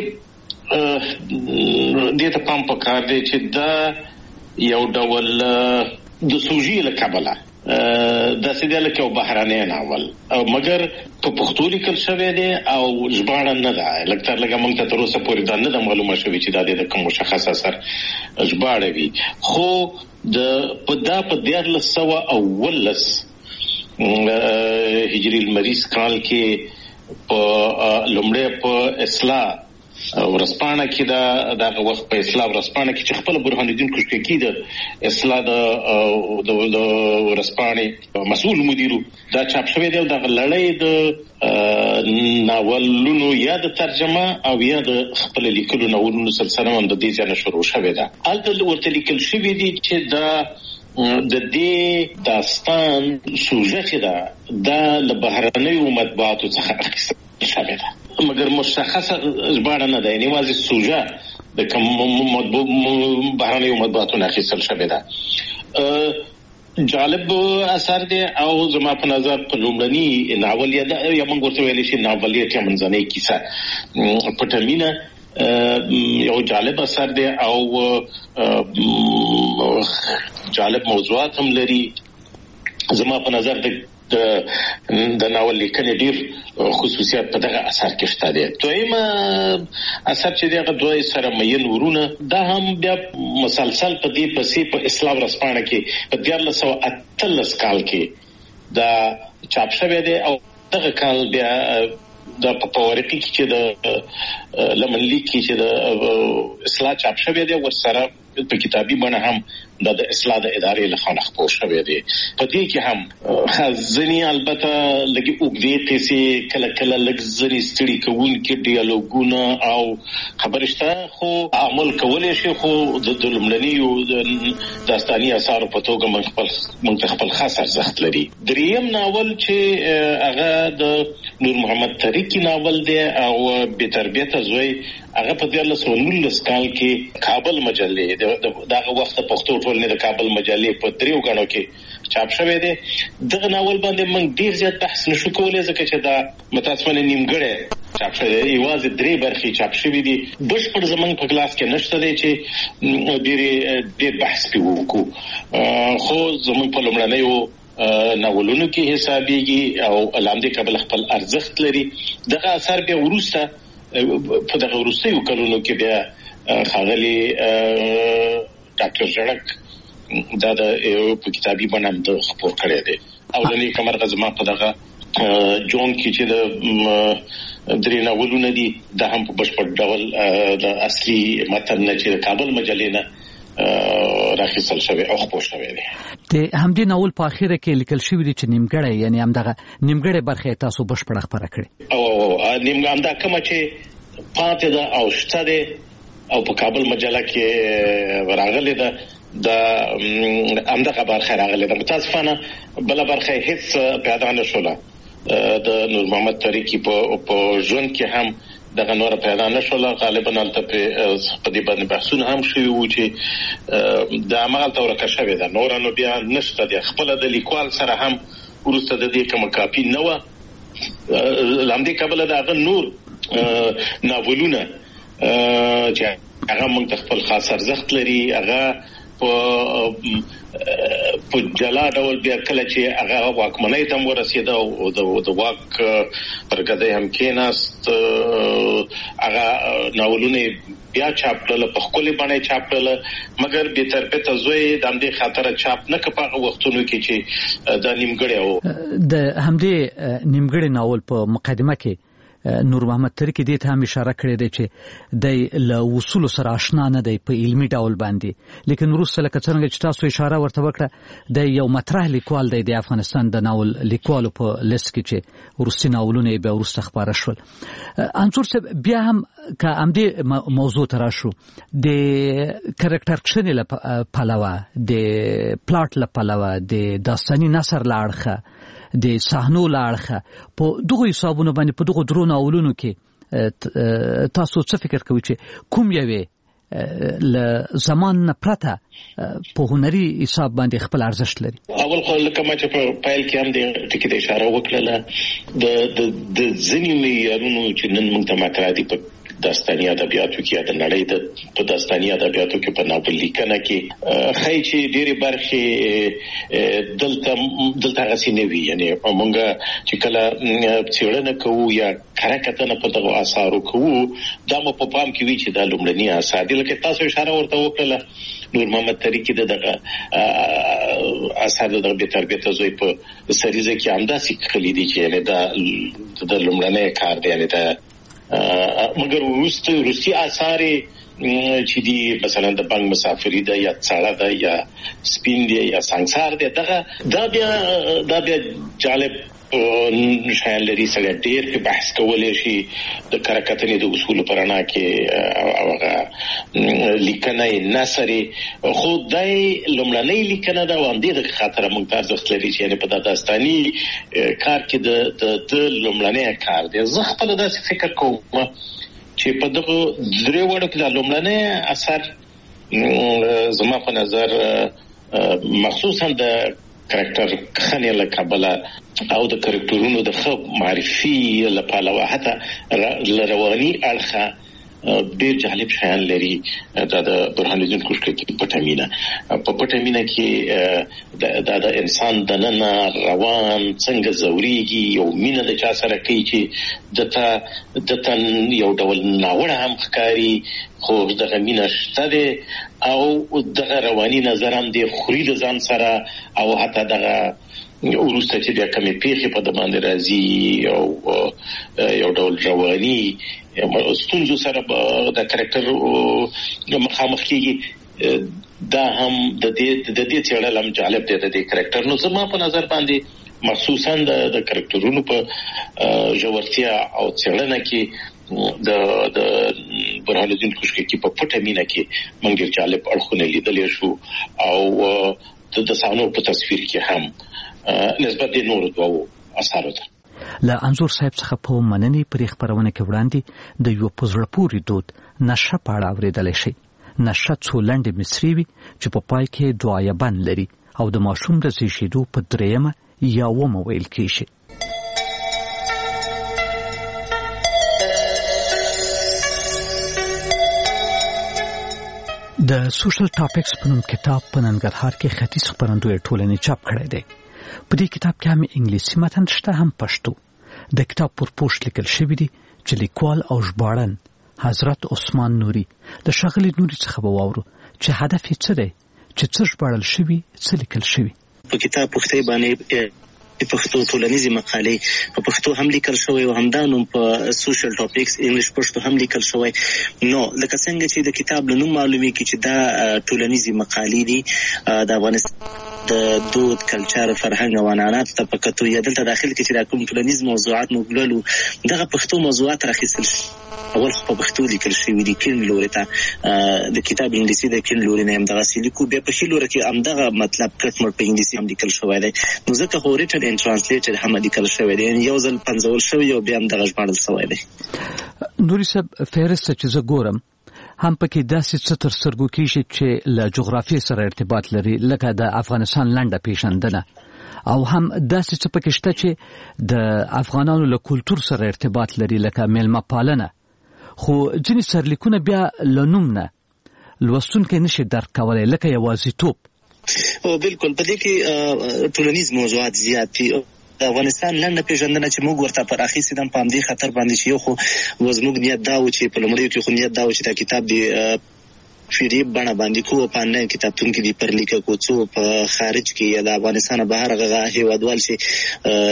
دې ته پام پکار دی چې دا یو ډول د سوژې له کبله دا سیده لکه بهرانه ناول مګر په پښتو لیکل شوی دی او ژباړه نه ده لکه تر لږه موږ ته تر اوسه پورې دا نه ده معلومه شوې چې دا د کوم مشخص اثر ژباړه وي خو د په دا په دیارلس سوه اوولس هجری المریض کال کې په لومړی په اصلاح ورسپانه کې دا دغه وخت په اصلاح ورسپانه کې چې خپل برهان الدین کوشککی د اصلاح د د ورسپانه مسؤل مدیرو دا چاپ شوی دی د لړۍ د ناولونو یا د ترجمه او یا د خپل لیکلو ناولونو سلسله هم د دې ځای شروع شوې ده الته ورته لیکل شوی دی چې دا د دې داستان سوژه چې دا د بهرنیو مطبوعاتو څخه اخیستل شوی ده مګر مشخصه ژباړه نه ده یعنی واځي سوژه د کوم مطبوع بهرنیو مطبوعاتو اخیستل شوی ده جالب اثر دی او زما په نظر په لومړني ناول یا یا موږ ورته ویل شي ناولې ته منځنۍ کیسه پټمینه یو جالب اثر دی او جالب موضوعات هم لري زما په نظر د د ناول لیکنې ډیر خصوصیات په دغه اثر کې شته دي دویم اثر چې دغه دوی سره مین ورونه دا هم بیا مسلسل په دې پسې په اسلام رسپانه کې په دیارلس سوه اتلس کال کې دا چاپ شوی دی او دغه کال بیا د پاورقي کې چې د لمن لیک کې چې د اصلاح چاپ شوی دی ورسره په کتابي بڼه هم د اصلاح د ادارې له خوا خپور شوی دی په دې کې هم ځینې البته لږ اوږدې قصې کله کله لږ ځینې ستړي کوونکي ډیالوګونه او خبرې شته خو عمل کولی شي خو د لومړنیو داستاني اثارو په توګه موږ خپل موږ خپل خاص ارزښت لري دریم ناول چې هغه د نور محمد طریقي ناول دی او بې تربیته زوی هغه په دیارلس سوه نولس کال کې کابل مجلې دغه وخت پښتو ټولنې د کابل مجلې په دریو غاڼو کې چاپ شوی دی دغه ناول باندې موږ ډیر زیات بحث نشو کولی ځکه چې دا متاسفانه نیمګړی چاپ شوی دی یوازې درې برخې چاپ شوي دي بشپړ زموږ په کلاس کې نشته دی چې ډېر ډېر بحث پرې وکړو خو زموږ په لومړنیو ناولونو کې حسابېږي او لامدې کابل خپل ارزښت لري دغه اثر بیا وروسته په دغه وروستیو کلونو کې بیا ښاغلي ډاکټر ژړک دا د په کتابي بڼه هم خپور کړی دی او د نیک مرغه زما په دغه جون کې چې د درې ناولونه دي دا هم په بشپړ ډول د اصلي متن نه چې د کابل مجلې نه راخیستل شوی او خپور شوی دی د همدې ناول په اخیره کې لیکل شوی دی چې نیمګړی یعنی همدغه نیمګړی برخه تاسو بشپړ خبره کړې او نیمګړی همدا کومه چې پاتې ده او شته ده او په کابل مجله کې راغلي ده د همدغه برخه راغلي ده متاسفانه بل برخه هیڅ پیدا نه شوله د نور محمد طریقي په ژوند کې هم دغه نور پیدا نشول غالبا البته په دې باندې بحثونه هم شوي وو چې د عمل تورکه شوی ده نور نو بیا نشته د خپل د لیکوال سره هم ورسته د دې کوم کاپی نه و لاندې قبل دغه نور ناولونه چې هغه موږ خپل خاص ارزښت لري هغه په په جلا ډول بیا کله چې هغه واکمنۍ ته ورسېده او د واک پرګدې هم کېناست هغه ناولونه بیا چاپ کړل په خپل باندې چاپ کړل مګر به تر په تزوی د همدې خاطر چاپ نه کپاغه وختونو کې چې د نیمګړی او د همدې نیمګړی ناول په مقدمه کې نور محمد تری کې دې ته هم اشاره کړې ده چې د له اصول سره آشنا نه دی په علمي ډول باندې، لیکن وروسته لکه څنګه چې تاسو اشاره ورته وکړه د یو مطرح لیکوال دی د افغانستان د ناول لیکوالو په لیست کې چې وروستي ناولونه بیا وروسته خپاره شول. انصور صاحب بیا هم که همدې موضوع ته راشو، د کرکټر کښنې له پلوه، د پلاټ له پلوه، د داستاني نثر له اړخه، د صحنو له اړخه، په دغو حسابونو باندې په دغو درو ناولونو کې تاسو څه فکر کوئ چې کوم یوې له زمان نه پرته په هنري حساب باندې خپل ارزښت لري؟ اول خو لکه ما چې په پیل کې هم د ټکي د اشاره وکړله د د ځینې معیارونو چې نن موږ ته مطرح دي په داستاني ادبیاتو کې د نړۍ د په داستاني ادبیاتو کې په ناول لیکنه کې خای چې ډېری برخې دلته دلته غسي نه وي، یعنی موږ چې کله څېړنه کوو یا کارکتنه په دغه آثارو کوو دا مو په پام کې وي چې دا لومړني آثار دي. لکه تاسو اشاره ورته وکړه نور محمد تری کې دغه آثار د به تربیته زوی په سریزه کې همداسې خلی دي چې یعنی دا د لومړني کار دی، یعنی دا مګر وروسته روسي آثار چې دی مثلا د بنګ مسافری ده یا څاړه ده یا سپین دی یا سنگسار دی، دغه دا بیا دا بیا جالب شایل لري سره ډیر په بحث کولای شي د کرکټنې د اصول پرانا کې هغه لیکنه نثري خو دای لمړنۍ لیکنه دا وندې د خاطر ممتاز وختلري چې په د داستاني کار کې د د لمړنۍ کار دی. زه خپل داسې فکر کوم چې په دغه درې وړو کې د لمړنۍ اثر زما په نظر مخصوصا د کرکټر خنې له کابله او د کرکټرونو د خب معرفي لپاره حتی لرواني اړخه ډېر جالب شیان لري. دا د برهان الدین کوشکي پټامینه په پټامینه کې دا د انسان د نن روان څنګه زوريږي یو مینه د چا سره کوي چې دته دته یو ډول ناوړه هم ښکاری خو دغه مینه شته ده او دغه رواني نظر هم د خوري د ځان سره او حتی دغه ورسته چې بیا کمې پیښې په د باندې راځي او یو ډول رواني ستونزو سره د کرکټر مخامخ کېږي. دا هم د دې د دې څېړل هم جالب دی د دې کرکټر. نو زما په نظر باندې مخصوصا د کرکټرونو په ژورتیا او څېړنه کې د د برهان الدین کوشکي په پټه مینه کې موږ ډېر جالب اړخونه لیدلی شو او د صحنو په تصویر کې هم نسبت د نورو دوو اثارو ته. له انځور صاحب څخه په مننې پرې خپرونه کې وړاندې د یو په زړه پورې دود نشه په اړه اورېدلی شئ. نشه څو لنډې مصرې وي چې په پای کې دعایبند لري او د ماشوم د زیږېدو په درېیمه یا اوومه ویل کېږي. د سوشل ټاپکس په نوم کتاب په ننګرهار کې ختیځ خپرندوی ټولنې چاپ کړی دی. په دې کتاب کې هم انګلیسي متن شته هم پښتو. د کتاب پر پوسټ لیکل شوی دی چې لیکوال او ژباړن حضرت عثمان نوري د ښاغلي نوري څخه به واورو چې هدف یې څه دی، چې څه ژباړل شوي، څه لیکل شوي. په کتاب پښتو باندې پښتو ټولنیزې مقالې په پښتو هم لیکل شوی او همدا نوم په سوشل ټاپکس انګلیش پښتو هم لیکل شوی. نو لکه څنګه چې د کتاب له نوم معلومي کی چې دا ټولنیزې مقالې دي د افغانستان د دود کلچر فرهنګ او عنعنات ته په کتو یا دلته داخل کې چې دا کوم ټولنیز موضوعات مو ګللو دغه پښتو موضوعات راخیستل اول خو په پښتو لیکل شوی دي کین لوري ته د کتاب انګلیسي د کین لوري نه هم دغه سلیکو بیا په خلوره کې هم دغه مطلب کټ مر په انګلیسي هم لیکل شوی دی. نو ځکه خو ریټن ان ترانسلیټر هم لیکل شوی دی، یو ځل پنځول شوی او بیا هم دغه ژباړل شوی دی. نوري صاحب فهرست چې زه ګورم هم پکې داسې څه تر سترګو کېږي چې له جغرافیې سره ارتباط لري لکه د افغانستان لنډه پیژندنه، او هم داسې څه پکې شته چې د افغانانو له کلتور سره ارتباط لري لکه میلمه پالنه. خو ځینې سرلیکونه بیا له نوم نه لوستونکی نشي درک کولی لکه یوازیتوب. او بالکل په دې کې ټولنیز موضوعات زیات دي. د افغانستان لنډه پیژندنه چې موږ ورته پر اخیستې دم په همدې خطر باندې چې یو خو زموږ نیت دا و چې په لومړیو کې خو نیت دا و چې دا کتاب دی پی ډی اف بڼه باندې کوو په آنلاین کتابتون کې دی پر لیکه کو څو په خارج کې یا د افغانستان بهر غږه هیوادوال شي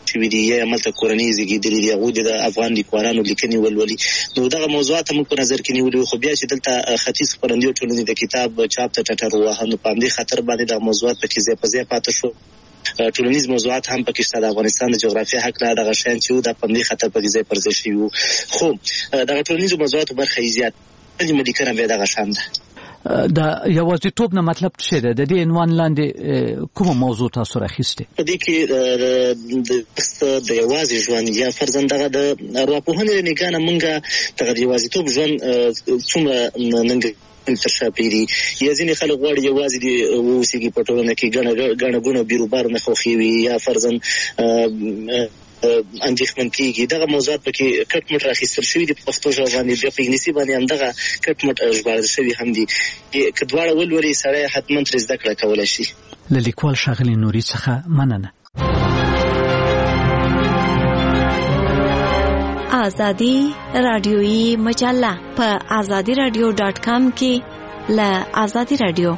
شوي دي یا ملته کورنۍ زیږیدلې دي هغوی د افغان لیکوالانو لیکنې ولولي. نو دغه موضوعات موږ په نظر کې نیولي خو بیا چې دلته ختیځ خپرندویو ټولنې د کتاب چاپ ته ټټر وواهه نو په همدې خاطر باندې دغه موضوعات پکې ځای په ځای پاتې شو. ټولنیز موضوعات هم پکې شته د افغانستان د جغرافیه هکله دغه شیان چې وو دا په همدې خاطر پکې ځای پر ځای شوي وو. خو دغه ټولنیزو موضوعاتو برخه یې زیات علمي لیکنه بیا دغه شان ده. د یوازیتوب نه مطلب څه دی؟ د دې عنوان لاندې کومه موضوع تاسو راخیستې؟ په دې کې د یوازې ژوند یا فرضاً دغه د ارواپوهنې له نګاه نه موږ دغه د یوازیتوب ژوند څومره ننګ تر شا پیری یا ځینې خلک غواړي یوازې دي اوسېږي په ټولنه کې ګڼه ګڼه ګونه بیروبار نه خوښي وي یا فرضاً اندېښمن کېږي. دغه موضوعات پکې کټ مټ راخیستل شوي دي په پښتو ژبه باندې، بیا په انګلیسي باندې همدغه کټ مټ ژباړل شوي هم دي. که دواړه ولولي سړی حتما ترې زده کړه کولی شي. له لیکوال ښاغلي نوري څخه مننه. آزادی رادیویی مجله په آزادی رادیو ډاټ کام کې له آزادی رادیو.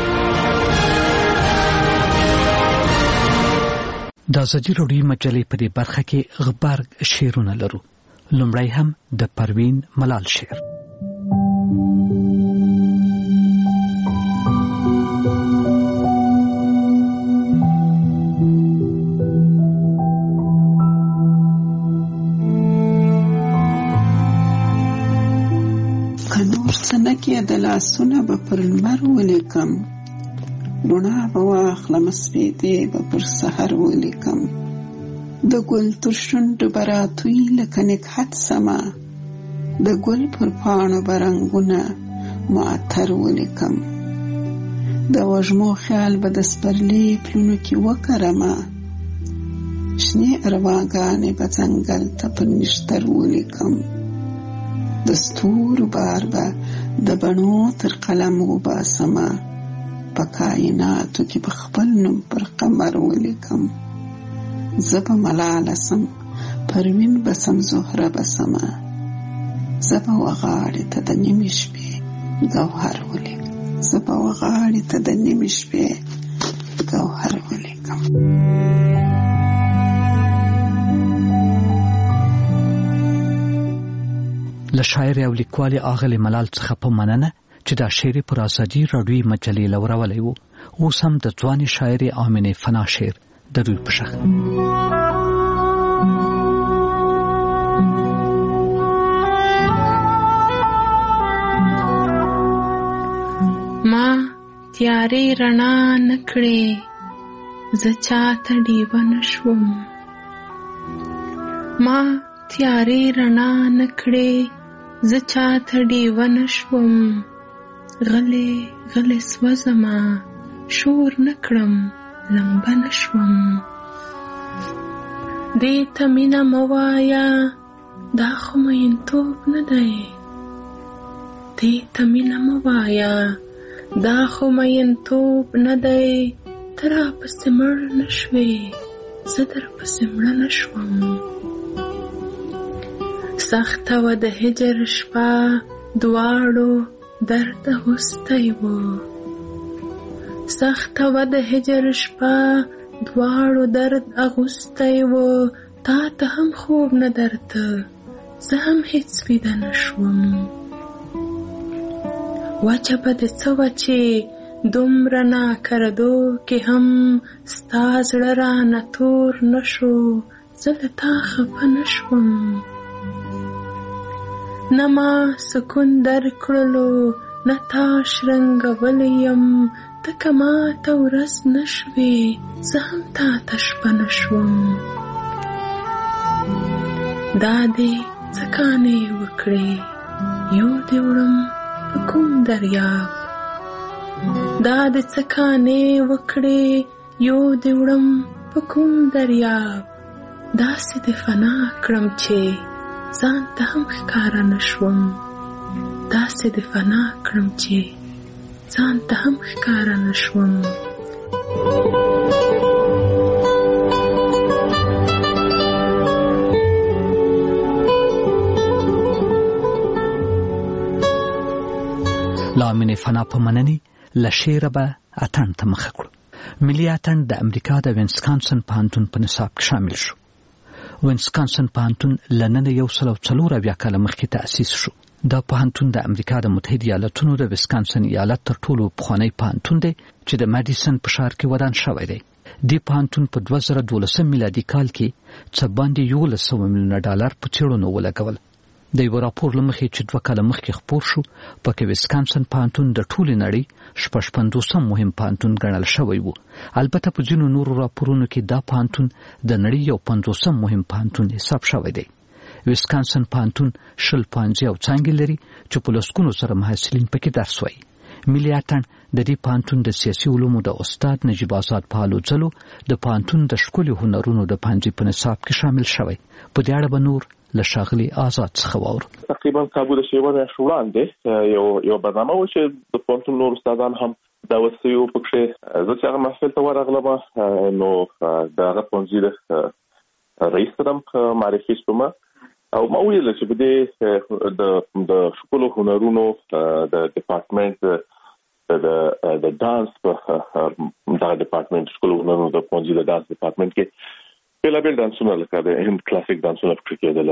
د آزادی رادیویی مجلې په دې برخه کې غبرګ شعرونه لرو. لومړی هم د پروین ملال شعر. سنکه د لاسونه به پر لمر ولیکم، روڼا به واخلم سپیدې به پر سحر ولیکم، د ګل تر شونډو به راتوی لکه نګهت سمه، د ګل پر پاڼو به رنګونه معطر ولیکم، د وږمو خیال به د سپرلي پلونو کې وکرمه، شنې ارواګانې به ځنګل ته پر نښتر ولیکم، د ستورو بار به د بڼو تر قلم وباسمه، په کائناتو کې به خپل نوم پر قمر ولیکم، زه به ملاله سم پروین به سم زهره به سمه، زه به وغاړې ته د نیمې شپې ګوهر ولیکم، زه به وغاړې ته د نیمې شپې ګوهر ولیکم. له شاعر او لیکوال آغلې ملال څخه په مننه چې دا شعر پر آزادی رادیویي مجلې لورولی و. اوس هم د ځوانې شاعرې آمنې فنا شعر د دوی په شخ. ما تیارې رڼا نه کړې زه چاته ډیوه نه شوم، ما تیارې رڼا نه کړې زه چاته ډیوه نه شوم، غلې غلې سوځمه شور نه کړم لمبه نه شوم، دې ته مینه مه وایه دا خو مینتوب نه دی، دې ته مینه مه وایه دا خو مینتوب نه دی، ته راپسې مړ نه شوې زه درپسې مړه نه شوم، سخته وه د هجر شپه دواړو درد اغوستی و، سخته وه د هجر شپه دواړو درد اغوستی و، تا ته هم خوب نه درته زه هم هیڅ ویده نه شوم، وجه به د څه وه چې دومره ناکردو کې هم ستا زړه رانه تور نه شو، زه له تا خفه نه شوم، نه ما سکون در کړلو نه تا شرنګولی یم، ته که ما ته ورځ نه شوې زه هم تا ته شپه نه شوم، دا دې څه کانې وکړې یو دې وړم په کوم دریاب، دا دې څه کانې وکړې یو دې وړم په کوم دریاب، داسې دې فنا کړم چې ځان ته هم ښکاره نه شوم، داسې دې فنا کړم چې ځان ته هم ښکاره نه شوم. له آمنې فنا په مننې له شعره به اتڼ ته مخه کړو. ملي اتڼ د امریکا د وینسکانسن پوهنتون په نصاب کې شامل شو. وینسکانسن پوهنتون له نن یو سل او څلور اویا کاله مخکې تأسیس شو. دا پوهنتون د امریکا د متحده ایالاتونو د ویسکانسن ایالت تر ټولو پخوانی پوهنتون دی چې د ماډیسن په ښار کې ودان شوی دی. دی پوهنتون په دوه زره دولسم میلادي کال کې څه باندې یولس سوه میلیونه ډالر په څېړنو ولګول. د یو راپور له مخې چې دوه کاله مخکې خپور شو، پکې ویسکانسن پوهنتون د ټولې نړۍ شپږ پنځوسم مهم پوهنتون ګڼل شوی و. البته په ځینو نورو راپورونو کې دا پوهنتون د نړۍ یو پنځوسم مهم پوهنتون حساب شوی دی. ویسکانسن پوهنتون شل پوهنځي او څانګې لري چې په لسګونو سره محصلین پکې درس وایي. ملي اتڼ د دې پوهنتون د سیاسي علومو د استاد نجیب آزاد پهلو ځلو د پوهنتون د ښکلي هنرونو د پوهنځي په نصاب کې شامل شوی. په دې اړه به نور له ښاغلي آزاد څخه واورو. تقریبا کابو د شیوه میاشتې وړاندې یو یو برنامه و چې د پوهنتون نور استادان هم دعوت شوي وو. پکې زه چې هغه محفل ته ورغلم نو د هغه پوهنځي د رئیس سره معرفي شوم او ما ویل چې په دې د د ښکلو هنرونو د ډپارټمنټ د د ډانس په دغه ډپارټمنټ ښکلو هنرونو د پوهنځي د ډانس ډپارټمنټ کې بېلابېل ډانسونه لکه د هند کلاسیک ډانسونه پکې کېدل،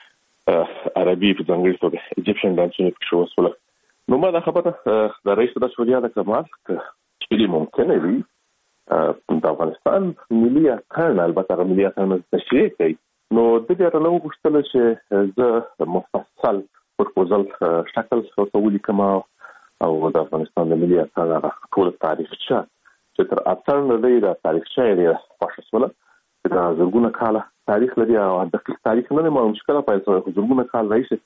عربي په ځانګړي توګه ایجپشن ډانسونه پکې وشول. نو ما دا خبره د رئیس د شوریا د کمال چې ممکنه وي د افغانستان ملي اتڼ، البته هغه ملي اتڼ تشریح کوي، نو د دې اړه نو غوښتل چې زه مفصل پروپوزل شکل ورته ولیکم او د افغانستان د ملي اتڼ هغه ټول تاریخچه چې تر اتڼ نه دی د تاریخچه یې خوښه شوله. دا زرګونه کاله تاریخ لري او دقیق تاریخ نه معلوم شکل پیل شوی، خو زرګونه کال راهیسې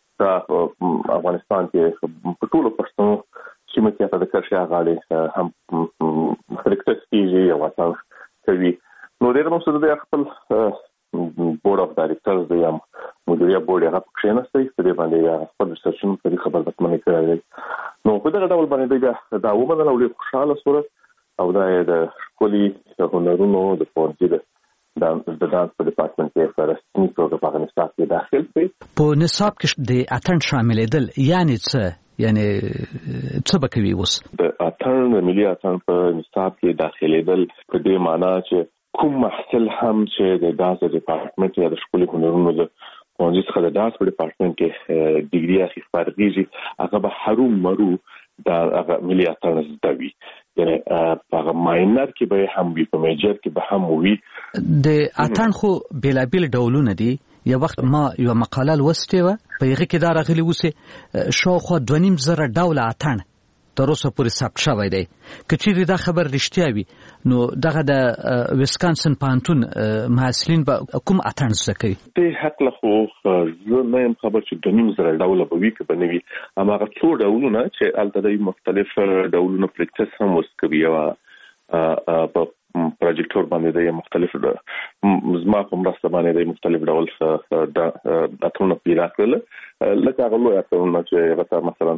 د افغانستان کې په ټولو پښتنو سیمه کې د کرښې غاړې هم پریکټس کېږي او اتڼ کوي. نو ډېر نو څه د خپل بورډ اف ډایرکټرز دی هم مدیریت بورډ هغه کښېناستی په دې باندې خپل ریسرچونه کوي، خبر درته کړی دی. نو په دغه ډول باندې دا ومنله او ډېر خوشحاله شوله او دا یې د ښکلي هنرونو د پوهنځي د د دانس په ډپارټمنټ کې په رسمي توګه په نصاب کې داخل کړي. په نصاب کې د اتڼ شاملېدل یعنی څه یعنی څه به کوي؟ اوس د اتڼ د ملي اتڼ په نصاب کې داخلېدل په دې معنا چې کوم محصل هم چې د دانس ډپارټمنټ یا د ښکلي هنرونو د پوهنځي څخه د دانس په ډپارټمنټ کې ډیګري اخلي فارغېږي، هغه به هرو مرو د ملي اتڼ زده وي. یعنی په ماینر کې به هم وي، په میجر کې به هم وي. د اتڼ خو بیلابیل ډولونه دي. یو وخت ما یو مقاله لوستې وه، په هغه کې دا راغلي و چې شاوخوا دوه نیم زره ډوله اتڼ تر اوسه پورې ثبت شوی دی. که چیرې دا خبر رښتیا وي نو دغه د ویسکانسن پوهنتون محصلین به کوم اتڼ زده کوي؟ دې هکله خو زه نه یم خبر چې دوه نیم زره ډوله به وي که به نه وي، هماغه څو ډولونه چې هلته د مختلف ډولونو پریکټس هم اوس کوي او په پروجیکټور باندې د مختلف زما په مرسته باندې د مختلف ډول اتڼونه پیدا کړل. لکه هغه لوی اتڼونه چې هغه مثلا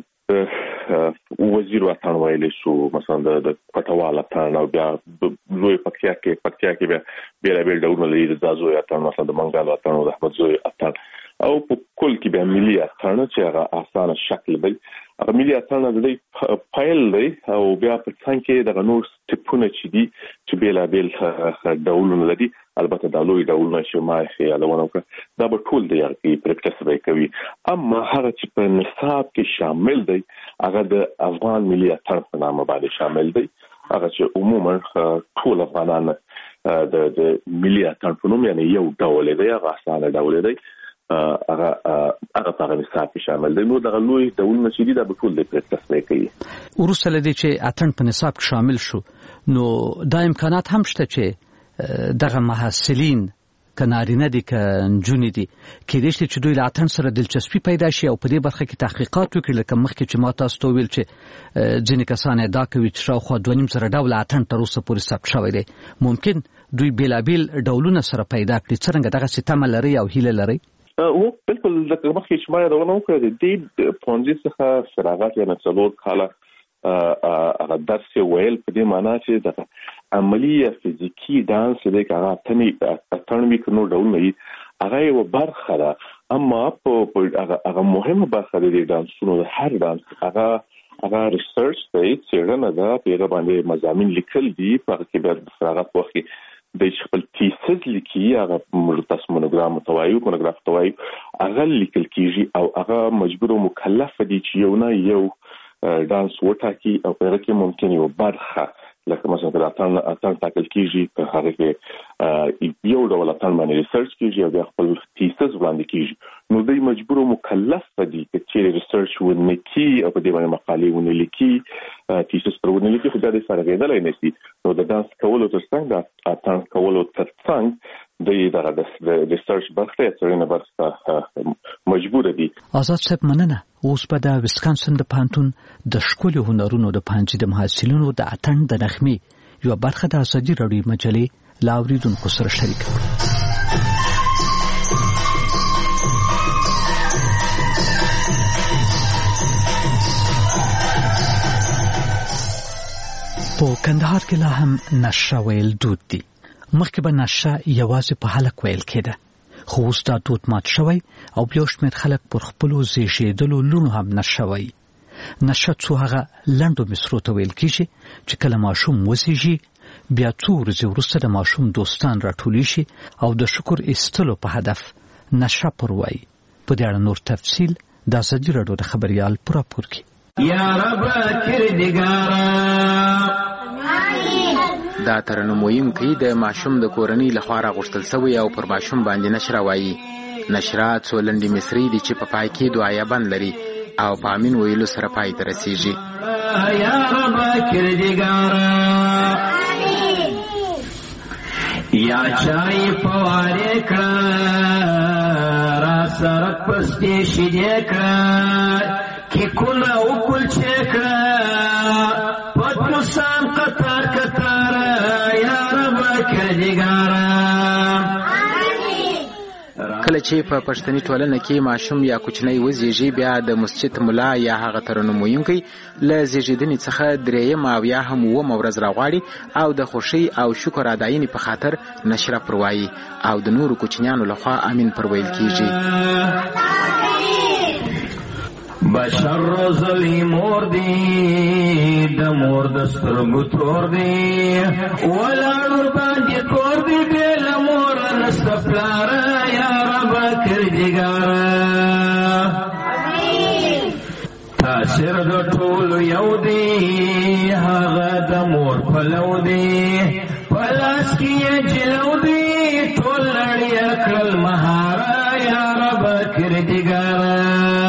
وزیر اتڼ ویلی شو، مثلا د پټوال اتڼ، او بیا لوی پکتیا کې پکتیا کې بیا بېلابېل ډولونه لري، د ځاځوی اتڼ، مثلا د منګالو اتڼ او د احمدزوی اتڼ، او په کل کې بیا ملي اتڼ چې هغه اسانه شکل دی. هغه ملي اتڼ د دې پیل دی او بیا په څنګ کې دغه نور سټپونه چې دي چې بېلابېل ډولونه لري. البته دا لوی ډولونه چې ما یې یادونه وکړه دا به ټول دی هغه پریکټس به کوي. اما هغه چې په نصاب کې شامل دی هغه د افغان ملي اتڼ په نامه باندې شامل دی. هغه چې عموما ټول افغانان د د ملي اتڼ په نوم یعنی یو ډول دی، هغه اسانه ډول دی، هغه هغه په نصاب کې شامل دی. نو دغه لوی ډولونه چې دي دا به ټول دی پریکټس به کوي. وروسته له دې چې اتڼ په نصاب کې شامل شو نو دا امکانات هم شته چې دغه محصلین که نارینه دي که نجونې دي کېدای شي چې دوی له اتڼ سره دلچسپي پیدا شي او په دې برخه کې تحقیقات وکړي. لکه مخکې چې ما تاسو ته وویل چې ځینې کسان ادعا کوي چې شاوخوا دوه نیم زره ډوله اتڼ تر اوسه پورې ثبت شوی دی. ممکن دوی بېلابېل ډولونه سره پیدا کړي. څرنګه دغسې تمه لرئ او هیله لرئ؟ او بالکل لکه مخکې چې ما یادونه وکړه د دې پوهنځي څخه فراغت یعنې څلور کاله هغه درس یې ویل په دې معنا چې د عملي یا فزیکي ډانس دی که هغه اتڼ وي که نور ډولونه وي هغه یوه برخه ده. اما په هغه مهمه برخه د دې ډانسونو د هر ډانس هغه هغه ریسرچ دی، څېړنه ده، په هغه باندې مضامین لیکل دي، په هغه کې بیا د فراغت په وخت کې د خپل تیسز لیکي هغه موږ تاسو مونوګرام توایو مونوګراف توایو هغه لیکل کیږي او هغه مجبور او مکلف دي چې یو نه یو ډانس وټاکي او په هغه کې ممکن یو برخه لکه مثلا د اتن اتن تاکل کیږي په هغه کې یو ډول اتن باندې ریسرچ کیږي او د خپل تیسز وړاندې کیږي نو دوی مجبور او مکلف دي چې ریسرچ ونه کوي او په دې باندې مقالې ونه لیکي تیسز پر ونه لیکي خو دا د فرغېدل نه سي نو د ډانس کولو ترڅنګ د اتن کولو ترڅنګ د د ریسرچ برخه څرنګه برخه مجبور دي. آزاد صاحب مننه. اوس په د ویسکانسن د پانتون د ښکلي هنرونو د پنځه د محصلینو د اتن د نغمې یو برخه د ازادي راډیو مجلې لا اوریدونکو سره شریک کړو. په کندهار کې لا هم نشه ویل دود دي. مخکې به نشه یوازې په هلک ویل کېده خو اوس دا دود مات شوی او بیا شمېر خلک پر خپلو زیږېدلو لوڼو هم نشه وایي. نشه څو هغه لنډو مصرو ته ویل کېږي چې کله ماشوم وزېږي بیا څو ورځې وروسته د ماشوم دوستان راټولی شي او د شکر ایستلو په هدف نشه پر وایي. په دې اړه نور تفصیل د ازادي راډیو د خبریال په راپور کې. یا رب کردګارا دا ترنم ویونکی د ماشوم د کورنۍ لخوا راغوښتل شوی او پر ماشوم باندې نشره وایي. نشره څو لنډې مصري دي چې په پای کې دعایه بند لري او په امین ویلو سره پای ته رسیږي. یا رب کردګارا یا چای پواره کړه را سره پستې شیدې کړه کې کله وکول چې کړه پتو سام قطار قطار یا رب کردګارا. کله چې په پښتني ټولنه کې ماشوم یا کوچنی وزېږي بیا د مسجد ملا یا هغه ترنم ویونکی له زېږېدنې څخه درېیم او یا هم اوومه ورځ راغواړي او د خوښۍ او شکر اداینې په خاطر نشره پر وایي او د نورو کوچنیانو لخوا امین پر ویل کیږي. بشر روزلی مور دی د مور د سترګو تور دی ولاړ باندې کور دی بل مور نسته پلار یا رب کردګارا. تاثیر د ټول یو دی هغه د مور پلو دی پلاس کې جلو دی ټول لړیا کړل مهارا یا رب کردګارا.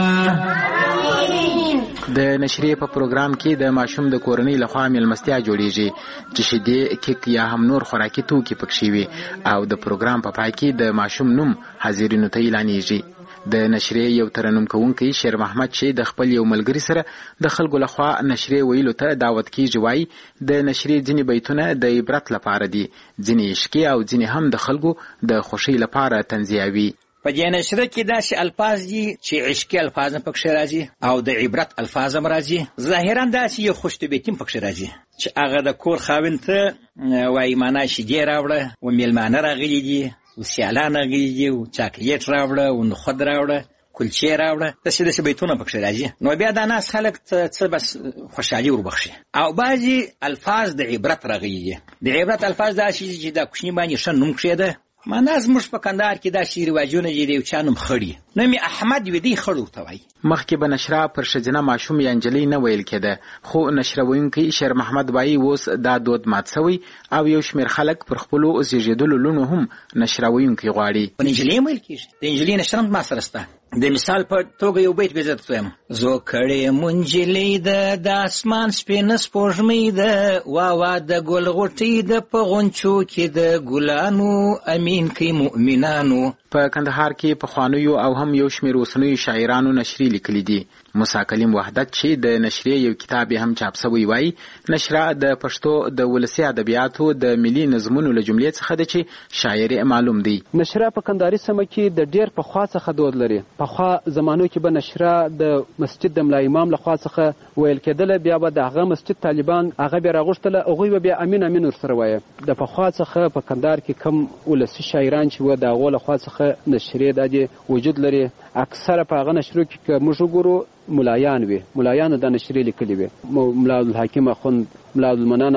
د نشریې په پروګرام کې د ماشوم د کورنۍ لخوا میلمستیا جوړیږي چې شیدې کیک یا هم نور خوراکي توکي پکې وي او د پروګرام په پای کې د ماشوم نوم حاضرینو ته اعلانېږي. د نشریې یو ترنم کوونکی شیر محمد چې د خپل یو ملګري سره د خلکو لخوا نشریې ویلو ته دعوت کیږي وایي د نشریې ځینې بیتونه د عبرت لپاره دي، ځینې عشقي او ځینې هم د خلکو د خوښۍ لپاره تنزیهوي. په دې نشره کې داسې الفاظ دي چې عشقي الفاظ هم پکښې راځي او د عبرت الفاظ هم راځي. ظاهرا داسې یو خوشطبیعتي هم پکښې راځي چې هغه د کور خاوند ته وایي معنا شیدې راوړه و میلمانه راغلي دي و سیالان راغلي دي و چاکلیټ راوړه و نخود راوړه کلچې راوړه داسې داسې بیتونه پکښې راځي. نو بیا دا ناس خلک څه بس خوشحالي وربخښي او بعضې الفاظ د عبرت راغلي دي. د عبرت الفاظ داسې دي چې دا کوچني باندې ښه نوم کښېده. معنا زموږ په کندهار کې داسې رواجونه دي د یو چا نوم خړي نوم یې احمد وي دی خړ ورته وایي. مخکې به نشره پر ښځینه ماشوم یا نجلۍ نه ویل کېده خو نشره ویونکی شیر محمد وایي اوس دا دود مات شوی او یو شمېر خلک پر خپلو زېږېدلو لوڼو هم نشره ویونکی غواړي. په نجلۍ هم ویل کېږي. د نجلۍ نشره هم ما سره شته. د مثال په توګه یو بیت به زه درته وایم. زو کړې منجلۍ ده د اسمان سپینه سپوږمۍ ده واوا د ګل غوټۍ ده په غونچو کې د ګلانو امین کوي مؤمنانو. په کندهار کې پخوانیو او هم یو شمېر اوسنیو شاعرانو نشرې لیکلي دي. موسی کلیم وحدت چې د نشرې یو کتاب هم چاپ شوی وایي نشره د پښتو د ولسي ادبیاتو د ملي نظمونو له جملې څخه ده چې شاعر معلوم دی. نشره په کندهاري سیمه کې د ډېر پخوا څخه دود لري. پخوا زمانو کې به نشره د مسجد د ملا امام لخوا څخه ویل کېدله بیا به د هغه مسجد طالبان هغه بیا راغوښتله هغوی به بیا امین امین ورسره وایه. د پخوا څخه په کندهار کې کم ولسي شاعران چې وه د هغو لخوا څخه نشرې دا دې وجود لري. اکثره په هغه نشرو کې که موږ وګورو ملایان وي ملایانو دا نشرې لیکلي وي. ملا عبدالحکیم اخوند ملا عبدالمنان اخوند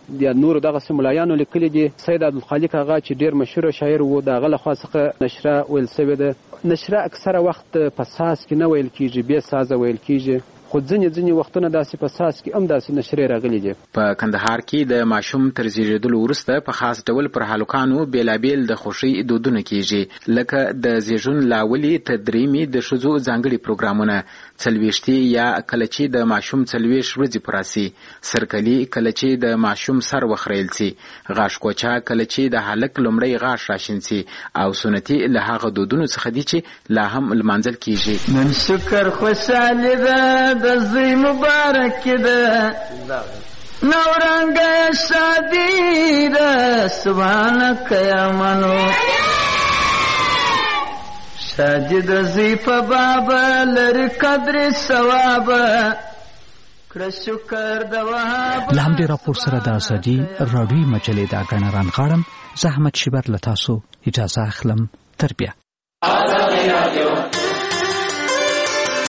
یا نور دغه سملایانو لیکلي دي. سید عبدالخالق هغه چې ډیر مشهور شاعر و د هغه لخوا څخه نشره ویل شوې ده. نشره اکثره وخت په ساز کې نه ویل کیږي، بې سازه ویل کیږي، خو ځینې ځینې وختونه داسې په ساز کې هم داسې نشرې راغلي دي. په کندهار کې د ماشوم تر زیږیدلو وروسته په خاص ډول پر هلکانو بېلابېل د خوښۍ دودونه کیږي، لکه د زیږون لاولې تدریمي د ښځو ځانګړي پروګرامونه، څلوېښتي یا کله چې د ماشوم څلوېښت ورځې پوره سي، سرکلي کله چې د ماشوم سر وخریل سي، غاښ کوچه کله چې د هلک لومړی غاښ راشین سي، او سنتي له هغه دودونو څخه دي چې لا هم لمانځل کیږي. نن شکر خوشحالي ده د زوی مبارک ده، نورنګه شادي ده سبحانك یا منو، شادي د زوی په بابا لري قدر ثواب، کړه شکر د وهاب. له همدې راپور سره د ازادي راډیوي مجلې د اګڼران غاړم زحمت شیبر له تاسو اجازه اخلم. تر بیا.